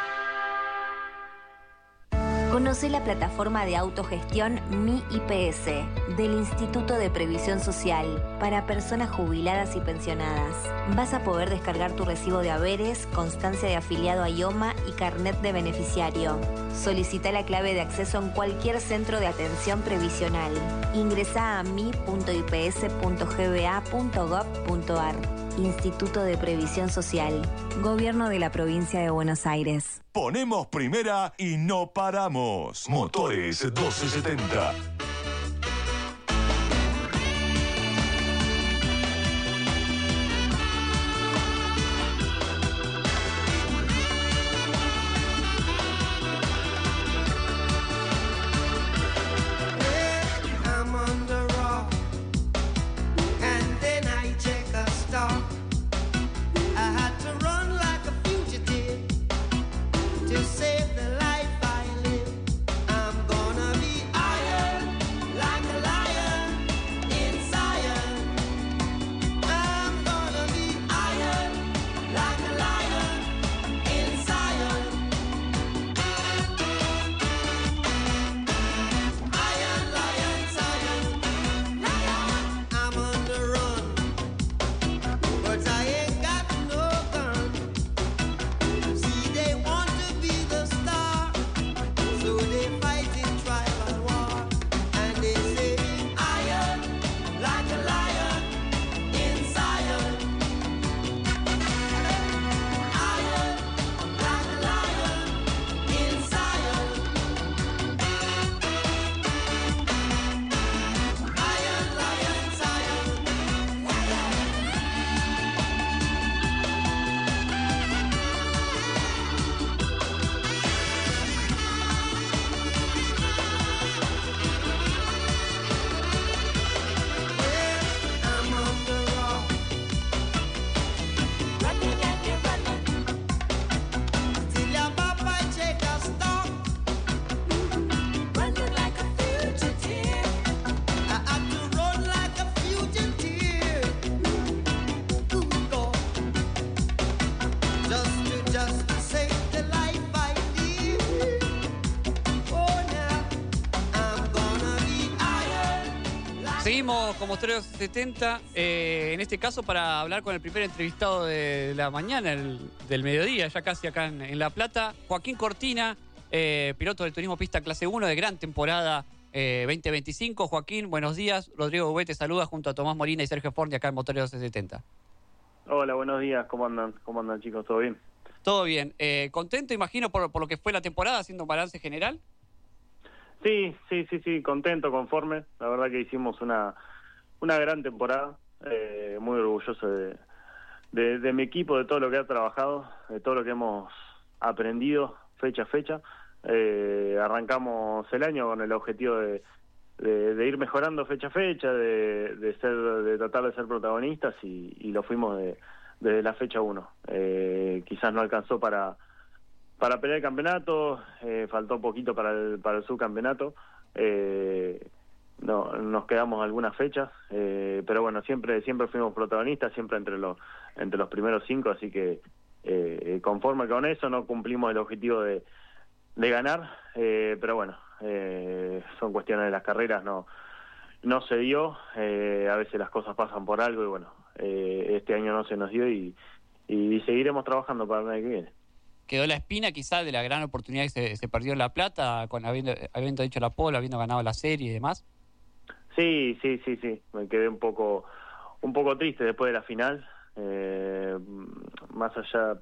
Conoce la plataforma de autogestión Mi IPS del Instituto de Previsión Social para personas jubiladas y pensionadas. Vas a poder descargar tu recibo de haberes, constancia de afiliado a IOMA y carnet de beneficiario. Solicita la clave de acceso en cualquier centro de atención previsional. Ingresá a mi.ips.gba.gov.ar. Instituto de Previsión Social. Gobierno de la provincia de Buenos Aires. Ponemos primera y no paramos. Motores 1270. To save the life I live. Seguimos con Motores 70, en este caso para hablar con el primer entrevistado de la mañana, del mediodía, ya casi acá en La Plata, Joaquín Cortina, piloto del Turismo Pista Clase 1 de gran temporada 2025. Joaquín, buenos días. Rodrigo Bubé te saluda junto a Tomás Molina y Sergio Forni acá en Motores 70. Hola, buenos días. ¿Cómo andan? ¿Cómo andan, chicos? ¿Todo bien? Todo bien. ¿Contento, imagino, por lo que fue la temporada, haciendo un balance general? Sí, contento, conforme. La verdad que hicimos una gran temporada. Muy orgulloso de mi equipo, de todo lo que ha trabajado, de todo lo que hemos aprendido fecha a fecha. Arrancamos el año con el objetivo de ir mejorando fecha a fecha, de tratar de ser protagonistas y lo fuimos desde la fecha 1. Quizás no alcanzó para pelear el campeonato, faltó un poquito para el subcampeonato, no, nos quedamos algunas fechas, pero bueno, siempre fuimos protagonistas, siempre entre los primeros 5, así que conforme con eso no cumplimos el objetivo de ganar, pero bueno, son cuestiones de las carreras, no se dio, a veces las cosas pasan por algo y bueno, este año no se nos dio y seguiremos trabajando para el año que viene. Quedó la espina quizás de la gran oportunidad que se perdió en La Plata, habiendo hecho la pole, habiendo ganado la serie y demás. Sí, me quedé un poco triste después de la final, más allá,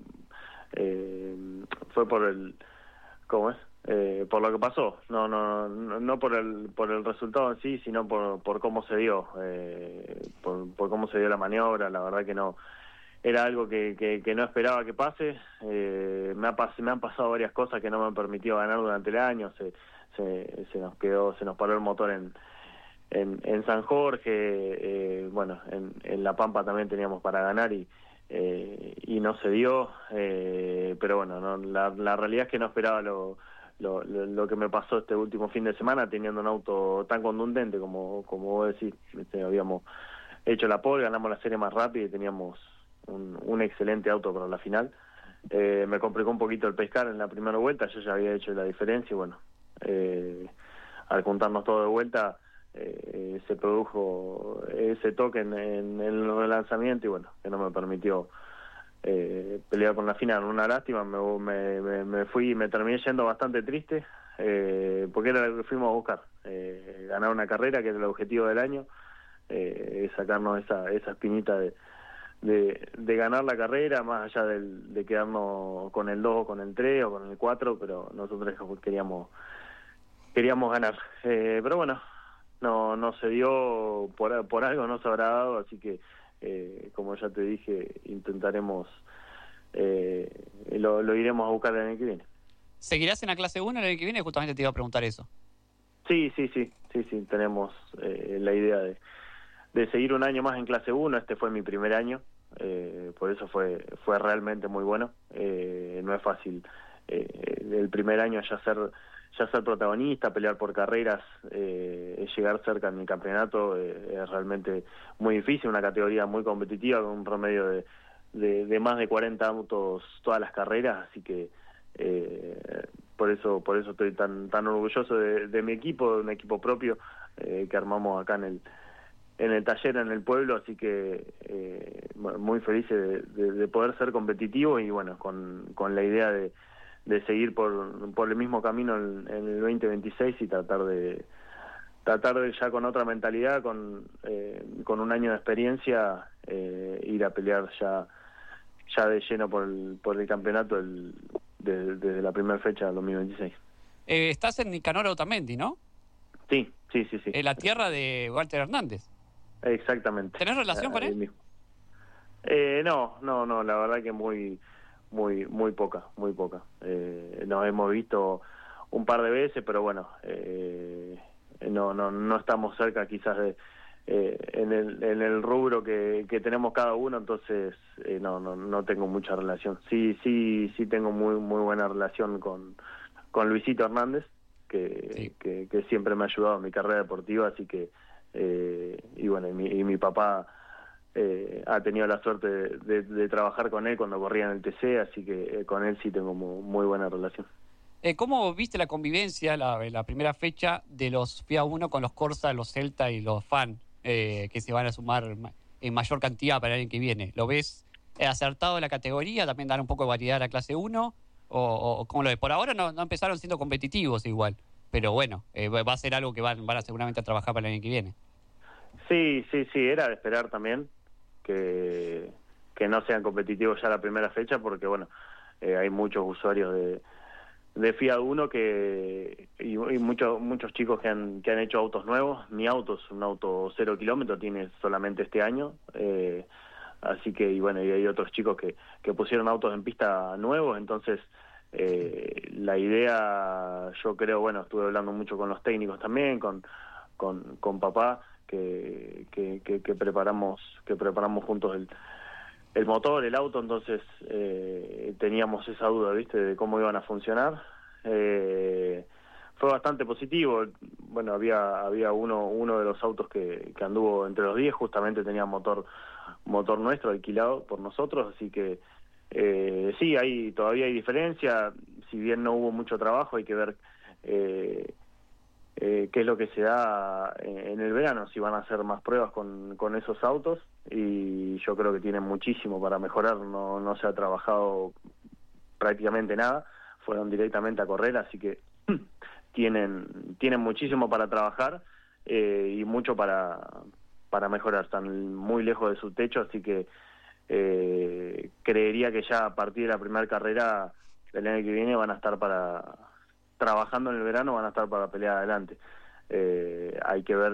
fue por el, ¿cómo es? Por lo que pasó, no por el resultado en sí, sino por cómo se dio, por cómo se dio la maniobra. La verdad que no era algo que no esperaba que pase. Me han pasado varias cosas que no me han permitido ganar durante el año. Se nos paró el motor en San Jorge, bueno, en La Pampa también teníamos para ganar y no se dio, pero bueno, la realidad es que no esperaba lo que me pasó este último fin de semana, teniendo un auto tan contundente como vos decís. Habíamos hecho la pole, ganamos la serie más rápida y teníamos un excelente auto para la final. Me complicó un poquito el pescar en la primera vuelta, yo ya había hecho la diferencia y bueno, al juntarnos todo de vuelta se produjo ese toque en el relanzamiento y bueno, que no me permitió pelear por la final. Una lástima, me fui y me terminé yendo bastante triste, porque era lo que fuimos a buscar, ganar una carrera, que era el objetivo del año, sacarnos esa espinita de ganar la carrera, más allá de quedarnos con el 2 o con el 3 o con el 4, pero nosotros queríamos ganar, pero bueno, no se dio, por algo no se habrá dado, así que como ya te dije, intentaremos, lo iremos a buscar el año que viene. ¿Seguirás en la clase 1 el año que viene? Justamente te iba a preguntar eso. Sí, tenemos la idea de seguir un año más en clase 1. Este fue mi primer año, por eso fue realmente muy bueno. No es fácil el primer año ya ser protagonista, pelear por carreras, llegar cerca en el campeonato, es realmente muy difícil, una categoría muy competitiva con un promedio de más de 40 autos todas las carreras, así que por eso estoy tan orgulloso de mi equipo, de un equipo propio que armamos acá en el taller, en el pueblo, así que muy feliz de poder ser competitivo y bueno, con la idea de seguir por el mismo camino en el 2026 y tratar de ya con otra mentalidad, con un año de experiencia, ir a pelear ya de lleno por el campeonato desde la primera fecha del 2026. Estás en Nicanor Otamendi, ¿no? Sí. En la tierra de Walter Hernández. Exactamente. ¿Tenés relación con él? No, la verdad que muy poca. Nos hemos visto un par de veces, pero bueno, no estamos cerca quizás en el rubro que tenemos cada uno, entonces no tengo mucha relación. Sí tengo muy buena relación con Luisito Hernández, que siempre me ha ayudado en mi carrera deportiva, así que y bueno, y mi papá ha tenido la suerte de trabajar con él cuando corría en el TC, así que con él sí tengo muy buena relación. ¿Cómo viste la convivencia, la primera fecha de los FIA 1 con los Corsa, los Celta y los Fan, que se van a sumar en mayor cantidad para el año que viene? ¿Lo ves acertado en la categoría? ¿También dar un poco de variedad a la clase 1? ¿O cómo lo ves? Por ahora no empezaron siendo competitivos igual, pero bueno, va a ser algo que van a seguramente a trabajar para el año que viene. Sí, era de esperar también que no sean competitivos ya la primera fecha, porque bueno, hay muchos usuarios de Fiat Uno y muchos chicos que han hecho autos nuevos. Mi auto es un auto 0 kilómetros, tiene solamente este año, así que y hay otros chicos que pusieron autos en pista nuevos. Entonces la idea, yo creo, bueno, estuve hablando mucho con los técnicos también, con papá, que preparamos juntos el motor, el auto. Entonces teníamos esa duda, ¿viste?, de cómo iban a funcionar. Fue bastante positivo. Bueno, había uno de los autos que anduvo entre los 10, justamente tenía motor nuestro alquilado por nosotros, así que sí, todavía hay diferencia. Si bien no hubo mucho trabajo, hay que ver qué es lo que se da en el verano, si van a hacer más pruebas con esos autos, y yo creo que tienen muchísimo para mejorar. No se ha trabajado prácticamente nada, fueron directamente a correr, así que tienen muchísimo para trabajar y mucho para mejorar. Están muy lejos de su techo, así que creería que ya a partir de la primera carrera del año que viene van a estar trabajando en el verano, van a estar para pelear adelante. Hay que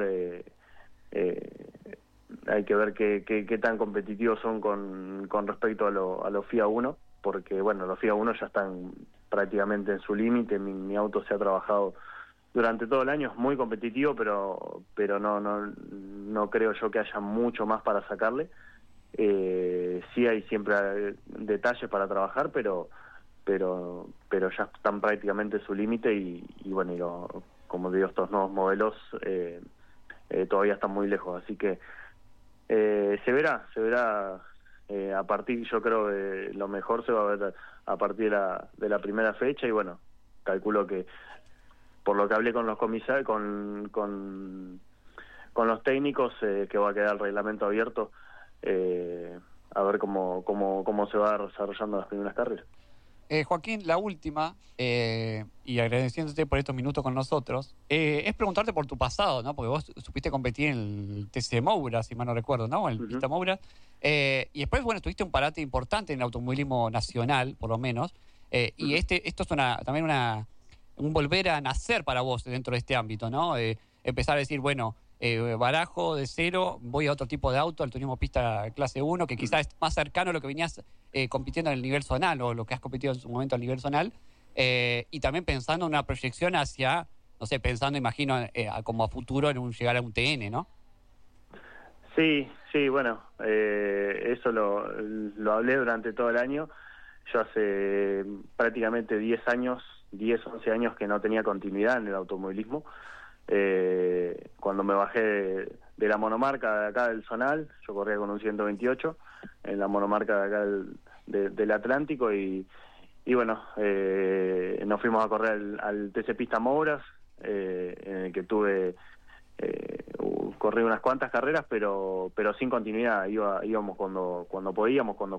ver qué tan competitivos son con respecto a los FIA 1, porque bueno, los FIA 1 ya están prácticamente en su límite. Mi auto se ha trabajado durante todo el año, es muy competitivo, pero no creo yo que haya mucho más para sacarle. Sí hay siempre detalles para trabajar, pero ya están prácticamente en su límite y como digo, estos nuevos modelos todavía están muy lejos, así que se verá a partir, yo creo que lo mejor se va a ver a partir de la primera fecha. Y bueno, calculo que por lo que hablé con los comisarios, con los técnicos, que va a quedar el reglamento abierto, a ver cómo se va desarrollando las primeras carreras. Joaquín, la última, y agradeciéndote por estos minutos con nosotros, es preguntarte por tu pasado, ¿no? Porque vos supiste competir en el TC Moura, si mal no recuerdo, ¿no? El Pista Moura. Y después, bueno, tuviste un parate importante en el automovilismo nacional, por lo menos. Y esto es también un volver a nacer para vos dentro de este ámbito, ¿no? Empezar a decir, bueno, barajo de cero, voy a otro tipo de auto, al turismo pista clase 1, que quizás es más cercano a lo que venías compitiendo en el nivel zonal, o lo que has competido en su momento al nivel zonal, y también pensando en una proyección hacia, no sé, pensando, imagino, como a futuro en llegar a un TN, ¿no? Sí, bueno, eso lo hablé durante todo el año. Yo hace prácticamente 10, 11 años que no tenía continuidad en el automovilismo. Cuando me bajé de la monomarca de acá del zonal, yo corría con un 128 en la monomarca de acá del Atlántico, y bueno, nos fuimos a correr al TC Pista Mouras, en el que corrí unas cuantas carreras, pero sin continuidad. Íbamos cuando podíamos, cuando